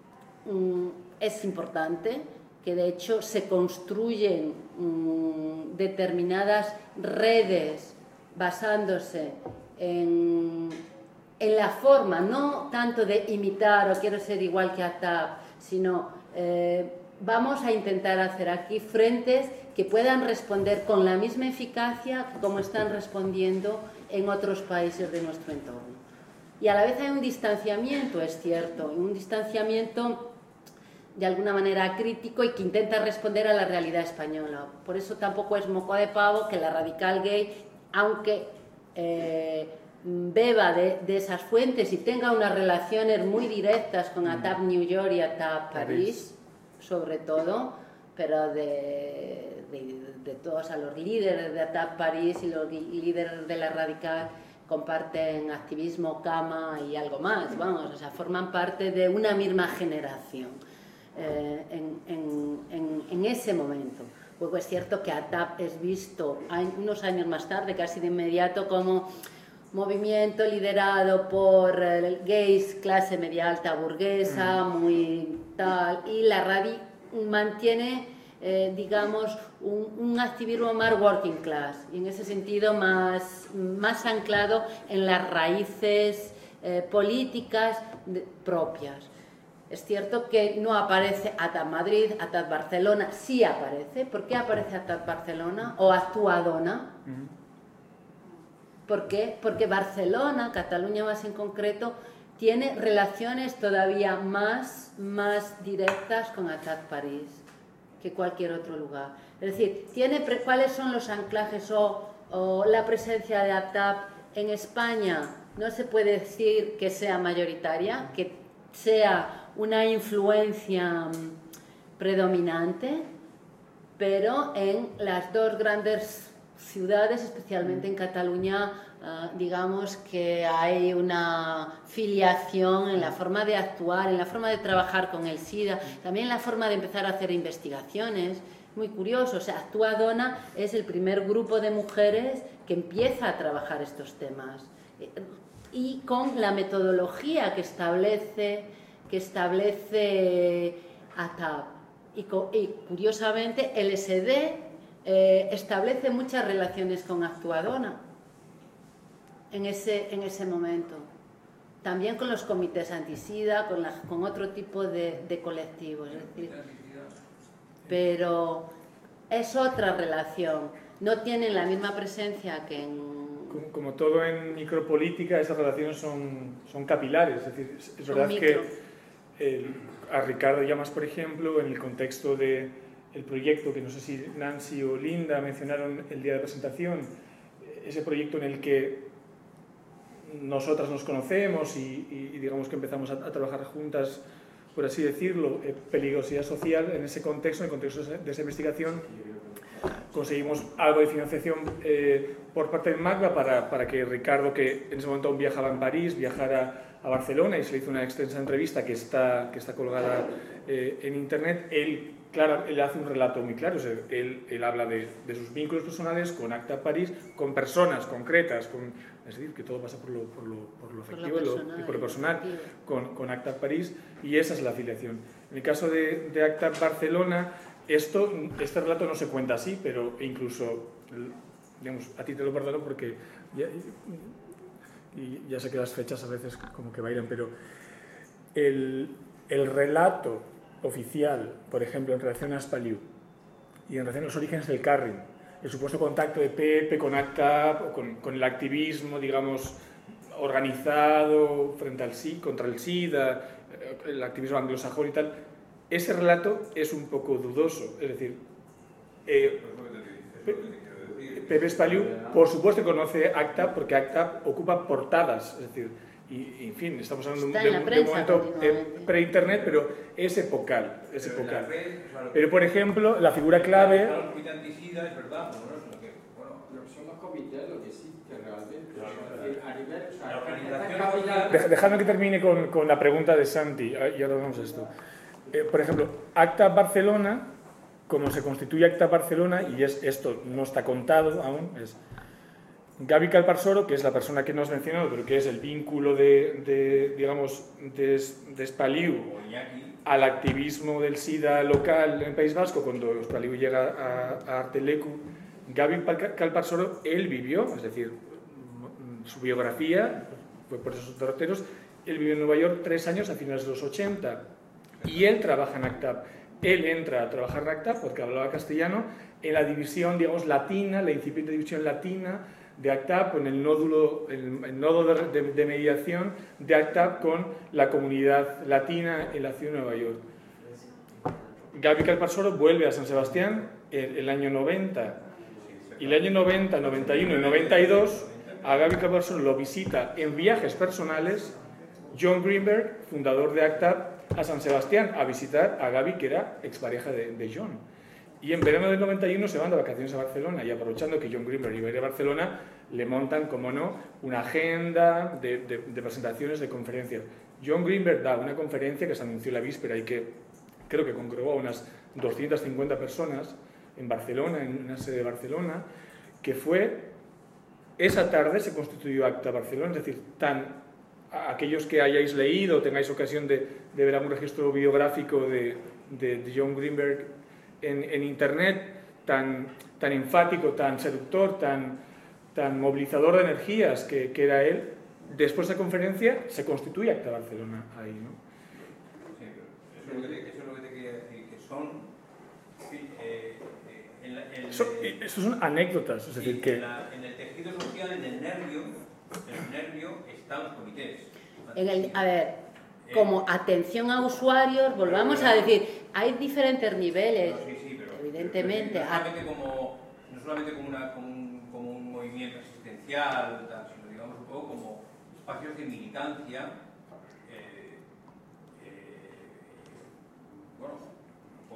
es importante, que de hecho se construyen determinadas redes basándose en la forma, no tanto de imitar o quiero ser igual que ACTAP, sino vamos a intentar hacer aquí frentes que puedan responder con la misma eficacia como están respondiendo en otros países de nuestro entorno. Y a la vez hay un distanciamiento, es cierto, un distanciamiento de alguna manera crítico y que intenta responder a la realidad española. Por eso tampoco es moco de pavo que la radical gay, aunque beba de esas fuentes y tenga unas relaciones muy directas con ACTAP New York y ACTAP París, sobre todo, pero de todos a los líderes de ACTAP París y los líderes de la radical comparten activismo, cama y algo más, vamos, o sea, forman parte de una misma generación en ese momento. Luego es cierto que ACTAP es visto unos años más tarde, casi de inmediato, como movimiento liderado por gays, clase media alta burguesa, muy tal, y la RADI mantiene, digamos, un activismo más working class, y en ese sentido más anclado en las raíces políticas propias. Es cierto que no aparece ACTAP Madrid, ACTAP Barcelona, sí aparece. ¿Por qué aparece ACTAP Barcelona o Actuadona? ¿Por qué? Porque Barcelona, Cataluña más en concreto, tiene relaciones todavía más directas con ACTAP París que cualquier otro lugar. Es decir, ¿cuáles son los anclajes o la presencia de ACTAP en España? No se puede decir que sea mayoritaria, que sea una influencia predominante, pero en las dos grandes ciudades, especialmente en Cataluña, digamos que hay una filiación en la forma de actuar, en la forma de trabajar con el SIDA, también en la forma de empezar a hacer investigaciones. Muy curioso, o sea, Actúa Dona es el primer grupo de mujeres que empieza a trabajar estos temas y con la metodología que establece ATAP. Y curiosamente LSD establece muchas relaciones con Actúa Dona en ese momento. También con los comités antisida, con otro tipo de colectivos. Es decir, pero es otra relación. No tienen la misma presencia que en... Como todo en micropolítica, esas relaciones son capilares. Es decir, es verdad que a Ricardo Llamas, por ejemplo, en el contexto del proyecto, que no sé si Nancy o Linda mencionaron el día de presentación, ese proyecto en el que nosotras nos conocemos y digamos que empezamos a trabajar juntas, por así decirlo, peligrosidad social, en ese contexto, en el contexto de esa investigación, conseguimos algo de financiación por parte de Magba para que Ricardo, que en ese momento aún viajaba en París, viajara a Barcelona y se le hizo una extensa entrevista que está colgada en internet. Él hace un relato muy claro, o sea, él habla de sus vínculos personales con ACTA París, con personas concretas, es decir, que todo pasa por lo afectivo y por lo personal, con ACTA París, y esa es la afiliación. En el caso de ACTA Barcelona, este relato no se cuenta así, pero incluso, digamos, a ti te lo perdono porque ya sé que las fechas a veces como que bailan, pero el relato oficial, por ejemplo, en relación a Spaliu y en relación a los orígenes del Carring, el supuesto contacto de Pepe con ACTA, con el activismo, digamos, organizado contra el SIDA, el activismo anglosajón y tal, ese relato es un poco dudoso. Es decir, Pepe Spaliu, por supuesto, conoce ACTA porque ACTA ocupa portadas, es decir, y en fin, estamos hablando de un momento pre-internet, pero es epocal. Pero, por ejemplo, la figura clave... Dejadme que termine con la pregunta de Santi, y ahora vamos a esto. Por ejemplo, ACTA Barcelona, como se constituye ACTA Barcelona, y esto no está contado aún, es Gaby Calparsoro, que es la persona que nos mencionó, pero que es el vínculo de Spaliu al activismo del SIDA local en el País Vasco, cuando Spaliu llega a Artelecu. Gaby Calparsoro, él vivió, es decir, su biografía fue por esos derroteros, él vivió en Nueva York 3 años a finales de los 80 y él trabaja en ACTAP. Él entra a trabajar en ACTAP porque hablaba castellano en la división, digamos, latina, la incipiente división latina de ACTAP, con el nodo de mediación de ACTAP con la comunidad latina en la ciudad de Nueva York. Gaby Calparsoro vuelve a San Sebastián el año 90, y el año 90, 91 y 92 a Gaby Calparsoro lo visita en viajes personales John Greenberg, fundador de ACTAP, a San Sebastián a visitar a Gaby, que era expareja de John. Y en verano del 91 se van de vacaciones a Barcelona, y aprovechando que John Greenberg iba a ir a Barcelona, le montan, como no, una agenda de presentaciones, de conferencias. John Greenberg da una conferencia que se anunció la víspera y que creo que congregó a unas 250 personas en Barcelona, en una sede de Barcelona, que fue, esa tarde se constituyó ACTA Barcelona, es decir, aquellos que hayáis leído, tengáis ocasión de ver algún registro biográfico de John Greenberg en internet, tan enfático, tan seductor, tan movilizador de energías que era él, después de la conferencia se constituye ACTA Barcelona ahí, ¿no? Sí, eso es lo que te quería decir, que son... Eso son anécdotas, es decir, que... En el tejido social, en el nervio están los comités. A ver, como atención a usuarios, volvamos a decir, hay diferentes niveles, Sí, pero, evidentemente. Pero no solamente como un movimiento asistencial, sino digamos un poco como espacios de militancia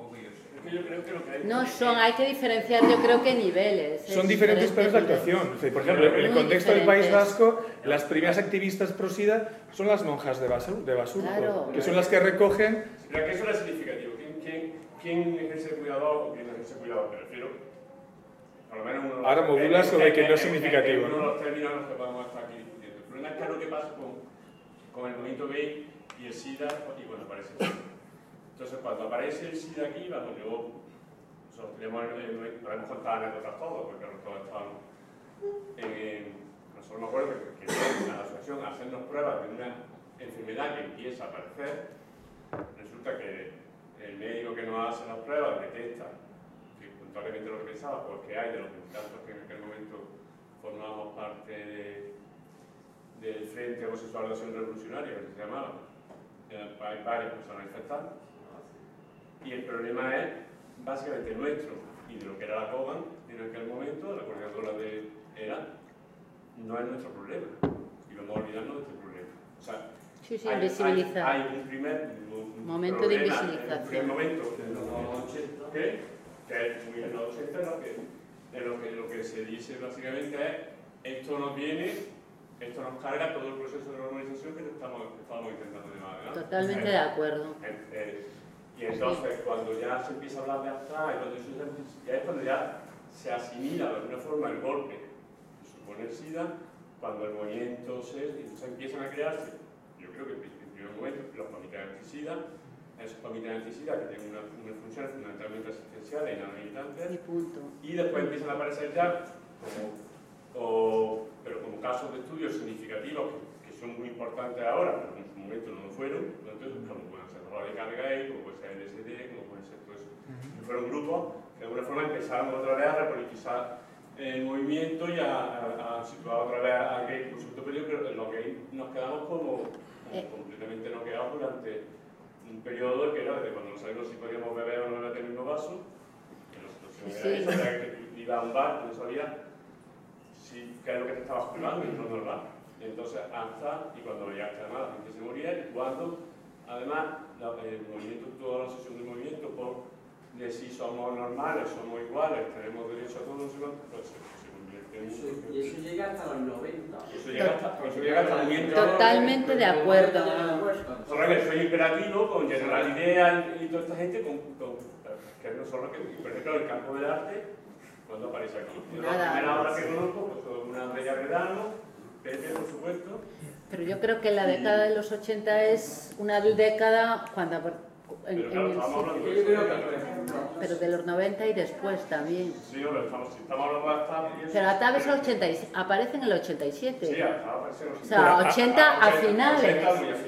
tampoco yo sé. Es que yo creo que lo que hay... No son, hay que diferenciar, yo creo que niveles. Son diferentes planes de actuación. Por ejemplo, en el contexto del País Vasco, las primeras activistas pro SIDA son las monjas de Basurto, Claro. que son las que recogen... Pero que eso no es significativo. ¿Quién ejerce cuidado o quién no ejerce cuidado? Me refiero, por lo menos uno... Ahora modulas sobre que no es significativo. Uno de los términos en los que podemos estar aquí discutiendo. El problema es que es lo que pasa con el movimiento gay y el SIDA y cuando aparece el SIDA. Entonces, cuando aparece el SIDA aquí, vamos, nosotros podemos contar anécdotas todos, porque todos estábamos nosotros me acuerdo que en la asociación hacernos pruebas de una enfermedad que empieza a aparecer, resulta que el médico que nos hace las pruebas detecta que puntualmente lo que pensaba, porque hay de los militantes que en aquel momento formábamos parte del Frente Homosexual de Acción Revolucionaria, que se llamaba. Hay varias personas infectadas. Y el problema es básicamente nuestro y de lo que era la COGAN en aquel momento, la coordinadora de ERA, no es nuestro problema. Y vamos a olvidarnos de este problema. O sea, sí, invisibilizar. Hay un primer momento de invisibilización. Un primer momento que es muy en los 80, lo que se dice básicamente es esto nos viene, esto nos carga todo el proceso de normalización que estábamos intentando llevar adelante. Totalmente de acuerdo. Y entonces, cuando ya se empieza a hablar de acta, ya es cuando ya se asimila de alguna forma el golpe que supone el SIDA, cuando el movimiento entonces empiezan a crearse, yo creo que en primer momento, los comités anti-SIDA, esos comités anti-SIDA que tienen unas funciones fundamentalmente asistenciales y no militantes, y después empiezan a aparecer ya pero como casos de estudios significativos que son muy importantes ahora, pero en su momento no lo fueron, entonces, como pueden ser Radical Gay, como puede ser LSD, como puede ser todo eso. Que fueron grupos que de alguna forma empezaron otra vez a repolitizar el movimiento y a situar otra vez a gay por cierto periodo, pero en los gays nos quedamos como completamente noqueados durante un periodo que era desde cuando no sabíamos si podíamos beber o no en el mismo vaso, que la situación era esa, que iba a un bar, no sabía qué es lo que te estabas jugando y no normal. Entonces, hasta, y cuando llegaste además, la gente se moría, y cuando, además, el movimiento, toda la asociación del movimiento, por de si somos normales, somos iguales, tenemos derecho a todos, pues se convierte en... Y eso llega hasta los 90. Eso llega hasta muy entrado. Totalmente de acuerdo. Soy imperativo con General Idea y toda esta gente, que no solo que, por ejemplo, el campo del arte, cuando aparece aquí. La primera obra que conozco, pues una Bella Redano, Pepe, por supuesto. Pero yo creo que la década de los 80 es una década cuando... pero de los 90 y después también. Sí, estamos hablando hasta... Pero Ataves aparece en el 87. Sí, aparece en el 87. O sea, 80 a finales.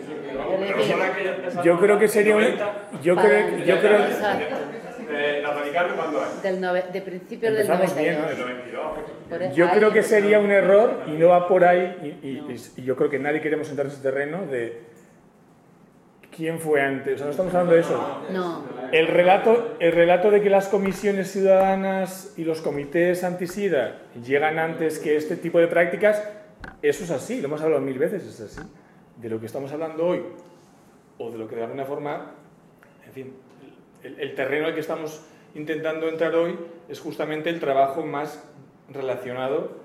Yo creo que sería un... Yo creo ¿La Vaticano cuándo es? De principios del 92. Yo creo que sería un error y no va por ahí, y yo creo que nadie queremos entrar en ese terreno de quién fue antes. O sea, no estamos hablando de eso. No. El relato de que las comisiones ciudadanas y los comités anti-SIDA llegan antes que este tipo de prácticas, eso es así, lo hemos hablado 1000 veces, es así. De lo que estamos hablando hoy, o de lo que de alguna forma, en fin, el terreno al que estamos intentando entrar hoy es justamente el trabajo más relacionado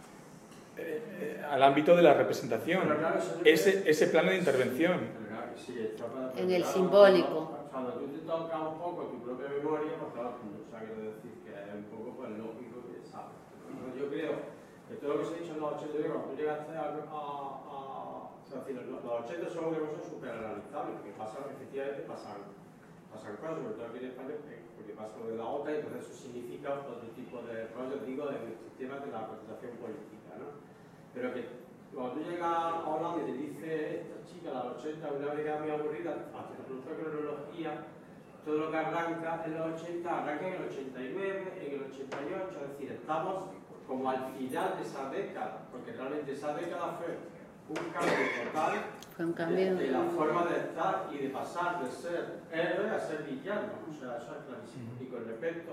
al ámbito de la representación, ese plano de intervención. En el simbólico. Cuando tú te tocas un poco tu propia memoria, pues claro, o sea, quiero decir que es un poco pues, lógico que sabes. Yo creo que todo lo que se ha dicho en los 80, cuando tú llegaste o sea, los 80 son una cosa súper analizable, porque efectivamente pasan cosas, sobre todo aquí en España, porque pasa lo de la OTAN, entonces eso significa otro tipo de rollo, digo, del sistema de la representación política, ¿no? Pero que cuando tú llegas a Holanda y te dice esta chica, la 80, una vez muy aburrida, hasta la producción de cronología, todo lo que arranca en los 80, arranca en el 89, en el 88, es decir, estamos como al final de esa década, porque realmente esa década fue un cambio total de la forma de estar y de pasar de ser héroe a ser villano, o sea, eso es clarísimo. Y con respecto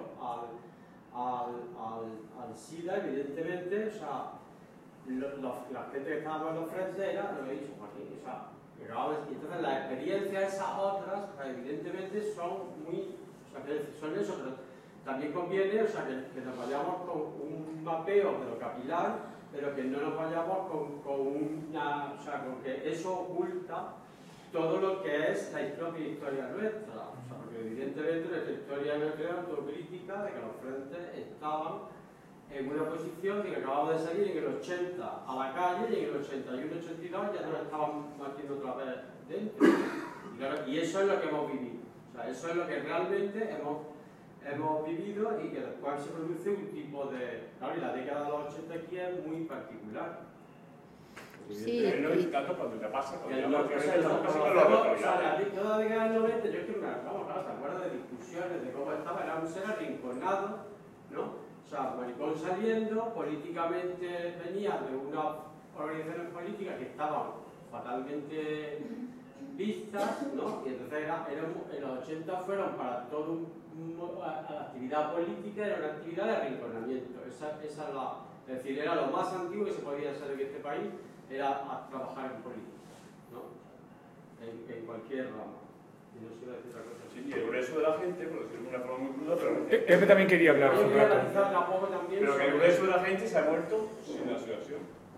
al SIDA, evidentemente, o sea, la gente que estábamos en los frentes era lo que he dicho Joaquín, o sea, y entonces las experiencias esas otras, evidentemente son muy, o sea, que son eso, pero también conviene, o sea, que nos vayamos con un mapeo de lo capilar, pero que no nos vayamos con una, o sea, con que eso oculta todo lo que es la propia historia nuestra. O sea, porque evidentemente nuestra historia nuestra es autocrítica de que los frentes estaban en una posición de que acabamos de salir en el 80 a la calle y en el 81-82 ya nos estaban metiendo otra vez dentro. Y, claro, y eso es lo que hemos vivido. O sea, eso es lo que realmente hemos vivido y que después se produce un tipo de... Claro, y la década de los 80 aquí es muy particular. Sí, no es tanto cuando te pasa, cuando ya toda la década del 90, yo es que vamos, claro, ¿te acuerdas de discusiones de cómo estaba? Era un ser arrinconado, ¿no? O sea, maricón saliendo, políticamente venía de unas organizaciones políticas que estaban fatalmente vistas, ¿no? Y entonces en los 80 fueron para todo a la actividad política, era una actividad de arrinconamiento. Esa es es decir, era lo más antiguo que se podía hacer en este país, era a trabajar en política, ¿no? En cualquier rama. Y no se iba a decir otra cosa. Sí, y el grueso de la gente, por decirlo de una forma muy cruda, pero... Pepe también quería hablar. Yo quería analizar un poco también Pero que el sobre... grueso de la gente se ha muerto sin la situación.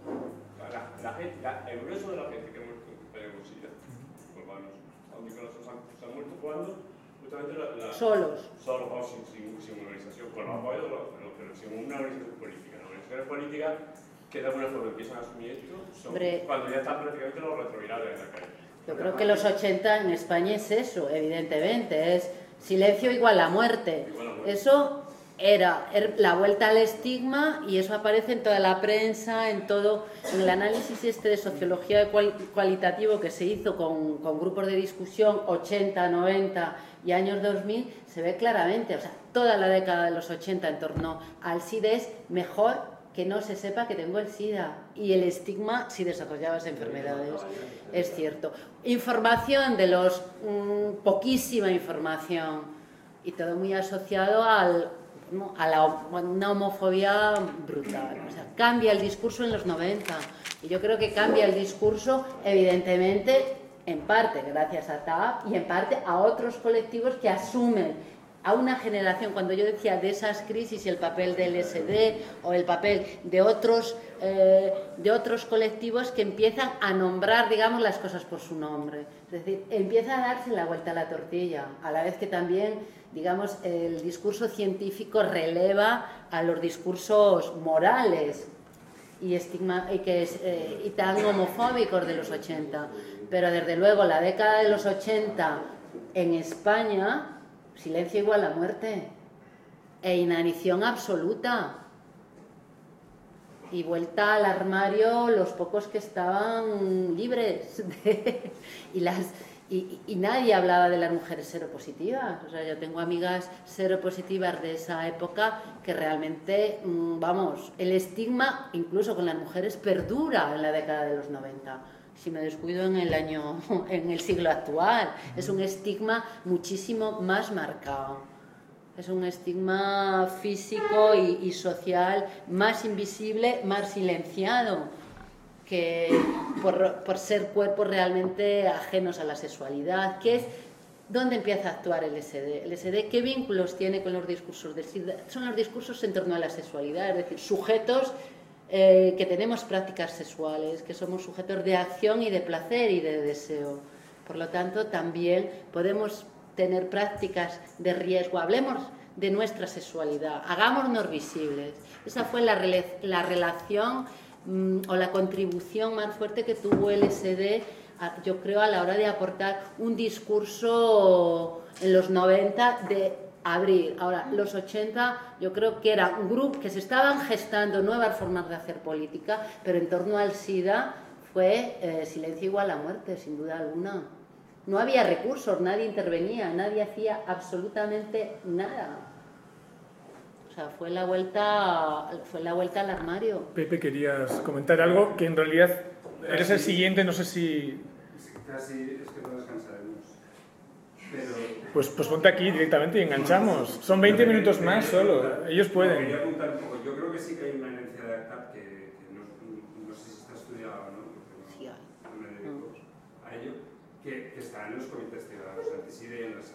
El grueso de la gente que ha muerto en SIDA, urbanos, se han muerto cuando justamente solos. Solos, o sin organización, con el apoyo de pero sin una organización política. Las organizaciones políticas que de alguna forma empiezan a asumir esto son cuando ya están prácticamente los retrovirales en la calle. Yo creo que los 80 en España es eso, evidentemente, es silencio igual a muerte. Eso era la vuelta al estigma y eso aparece en toda la prensa, en el análisis de sociología cualitativo que se hizo con grupos de discusión 80, 90 y años 2000, se ve claramente, o sea, toda la década de los 80 en torno al SIDA es mejor que no se sepa que tengo el SIDA y el estigma si desarrollabas enfermedades, es cierto. Información de poquísima información y todo muy asociado a una homofobia brutal. O sea, cambia el discurso en los 90 y yo creo que cambia el discurso evidentemente en parte gracias a TAP y en parte a otros colectivos que asumen a una generación, cuando yo decía de esas crisis y el papel del SD o el papel de otros colectivos que empiezan a nombrar, digamos, las cosas por su nombre. Es decir, empieza a darse la vuelta a la tortilla, a la vez que también, digamos, el discurso científico releva a los discursos morales y tan homofóbicos de los 80. Pero desde luego la década de los 80 en España... Silencio igual a muerte e inanición absoluta y vuelta al armario los pocos que estaban libres y nadie hablaba de las mujeres seropositivas. O sea, yo tengo amigas seropositivas de esa época que realmente, vamos, el estigma incluso con las mujeres perdura en la década de los 90. Si me descuido en el siglo actual, es un estigma muchísimo más marcado. Es un estigma físico y social más invisible, más silenciado, que por ser cuerpos realmente ajenos a la sexualidad, que es ¿dónde empieza a actuar el SD? ¿El SD qué vínculos tiene con los discursos del SIDA? Son los discursos en torno a la sexualidad, es decir, sujetos que tenemos prácticas sexuales, que somos sujetos de acción y de placer y de deseo. Por lo tanto, también podemos tener prácticas de riesgo. Hablemos de nuestra sexualidad, hagámonos visibles. Esa fue la relación o la contribución más fuerte que tuvo el SD, yo creo, a la hora de aportar un discurso en los 90 de abrir. Ahora, los 80 yo creo que era un grupo que se estaban gestando nuevas formas de hacer política, pero en torno al SIDA fue silencio igual a muerte, sin duda alguna. No había recursos, nadie intervenía, nadie hacía absolutamente nada. O sea, fue la vuelta al armario. Pepe, querías comentar algo que en realidad eres el siguiente, no sé si... Casi es que no descansaremos. Pero... Pues ponte aquí directamente y enganchamos. Son 20 minutos más solo, ellos pueden. Quería apuntar un poco. Yo creo que sí que hay una herencia de ACTAP que no sé si está estudiada o no, porque no me dedico a ello, que está en los comités ciudadanos anti-SIDA y en las asociaciones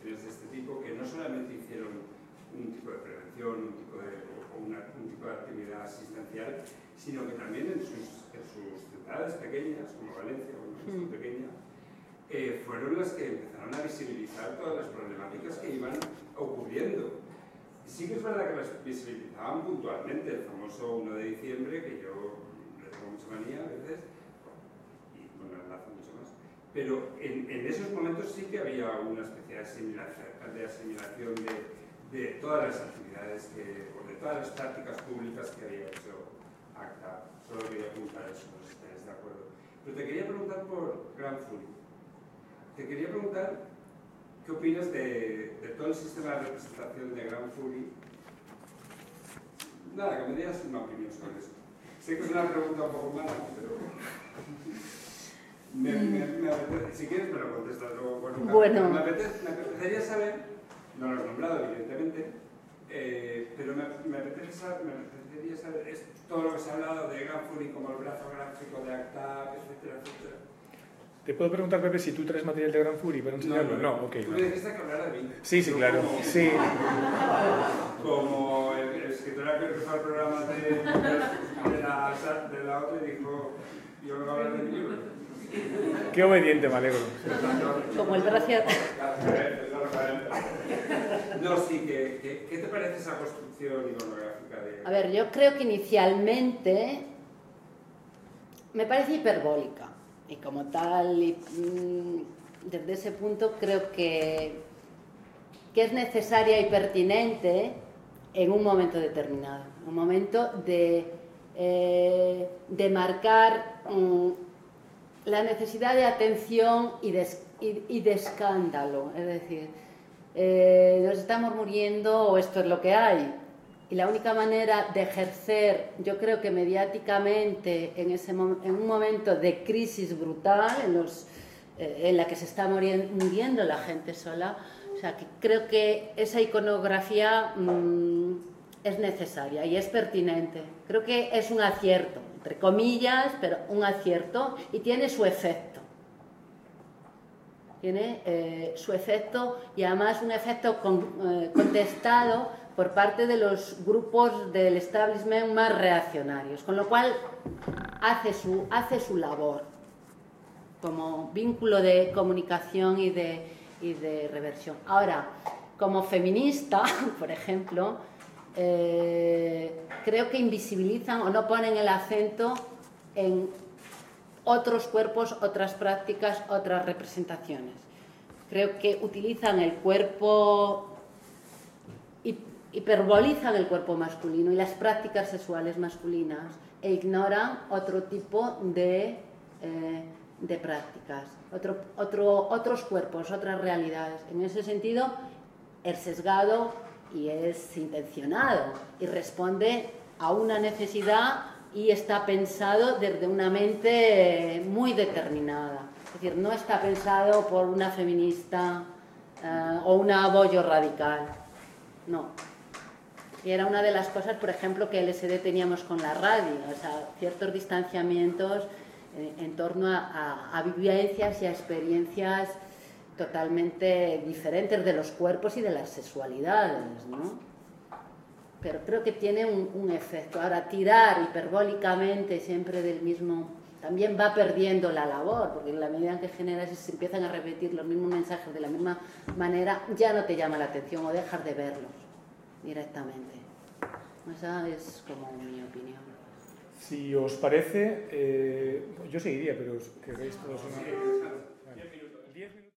instituciones de este tipo que no solamente hicieron un tipo de prevención, un tipo de actividad asistencial, sino que también en sus ciudades pequeñas, como Valencia, una ciudad pequeña, fueron las que empezaron a visibilizar todas las problemáticas que iban ocurriendo. Sí que es verdad que las visibilizaban puntualmente, el famoso 1 de diciembre, que yo le tengo mucha manía a veces, y bueno, hace mucho más, pero en esos momentos sí que había una especie de asimilación de todas las actividades o de todas las prácticas públicas que había hecho ACTA. Solo quería apuntar eso, no sé si estáis de acuerdo. Pero te quería preguntar por Grand Fury. Te quería preguntar qué opinas de todo el sistema de representación de Grand Fury. Nada, que me digas una opinión sobre eso. Sé que es una pregunta un poco mala, pero si quieres me lo contestas luego. Bueno. Me apetecería saber, no lo has nombrado evidentemente, pero me apetecería saber todo lo que se ha hablado de Grand Fury como el brazo gráfico de ACTA, etcétera, etcétera. ¿Te puedo preguntar, Pepe, si tú traes material de Grand Fury para enseñarlo? No, ok. Tú me dijiste que hablara de mí. Sí, claro. Sí. Como el escritor que empezó el programa de la otra y dijo, yo vengo a hablar de mi libro. Qué obediente, me alegro. Como el Gracia. No, sí, ¿qué te parece esa construcción iconográfica de...? A ver, yo creo que inicialmente me parece hiperbólica. Y como tal, desde ese punto creo que es necesaria y pertinente en un momento determinado. Un momento de marcar la necesidad de atención y de escándalo. Es decir, nos estamos muriendo o esto es lo que hay. Y la única manera de ejercer, yo creo que mediáticamente, en un momento de crisis brutal, en la que se está muriendo la gente sola, o sea, que creo que esa iconografía es necesaria y es pertinente. Creo que es un acierto, entre comillas, pero un acierto, y tiene su efecto. Tiene su efecto, y además un efecto contestado por parte de los grupos del establishment más reaccionarios, con lo cual hace su labor como vínculo de comunicación y de reversión. Ahora, como feminista, por ejemplo, creo que invisibilizan o no ponen el acento en otros cuerpos, otras prácticas, otras representaciones. Creo que utilizan el cuerpo, hiperbolizan el cuerpo masculino y las prácticas sexuales masculinas e ignoran otro tipo de prácticas, otros cuerpos, otras realidades. En ese sentido, es sesgado y es intencionado y responde a una necesidad y está pensado desde una mente muy determinada. Es decir, no está pensado por una feminista o una bollo radical. No. Y era una de las cosas, por ejemplo, que LSD teníamos con la radio, o sea, ciertos distanciamientos en torno a vivencias y a experiencias totalmente diferentes de los cuerpos y de las sexualidades, ¿no? Pero creo que tiene un efecto. Ahora, tirar hiperbólicamente siempre del mismo también va perdiendo la labor, porque en la medida en que generas y se empiezan a repetir los mismos mensajes de la misma manera, ya no te llama la atención o dejas de verlos directamente. Esa es como mi opinión. Si os parece, yo seguiría, pero queréis todos una... 10 minutos.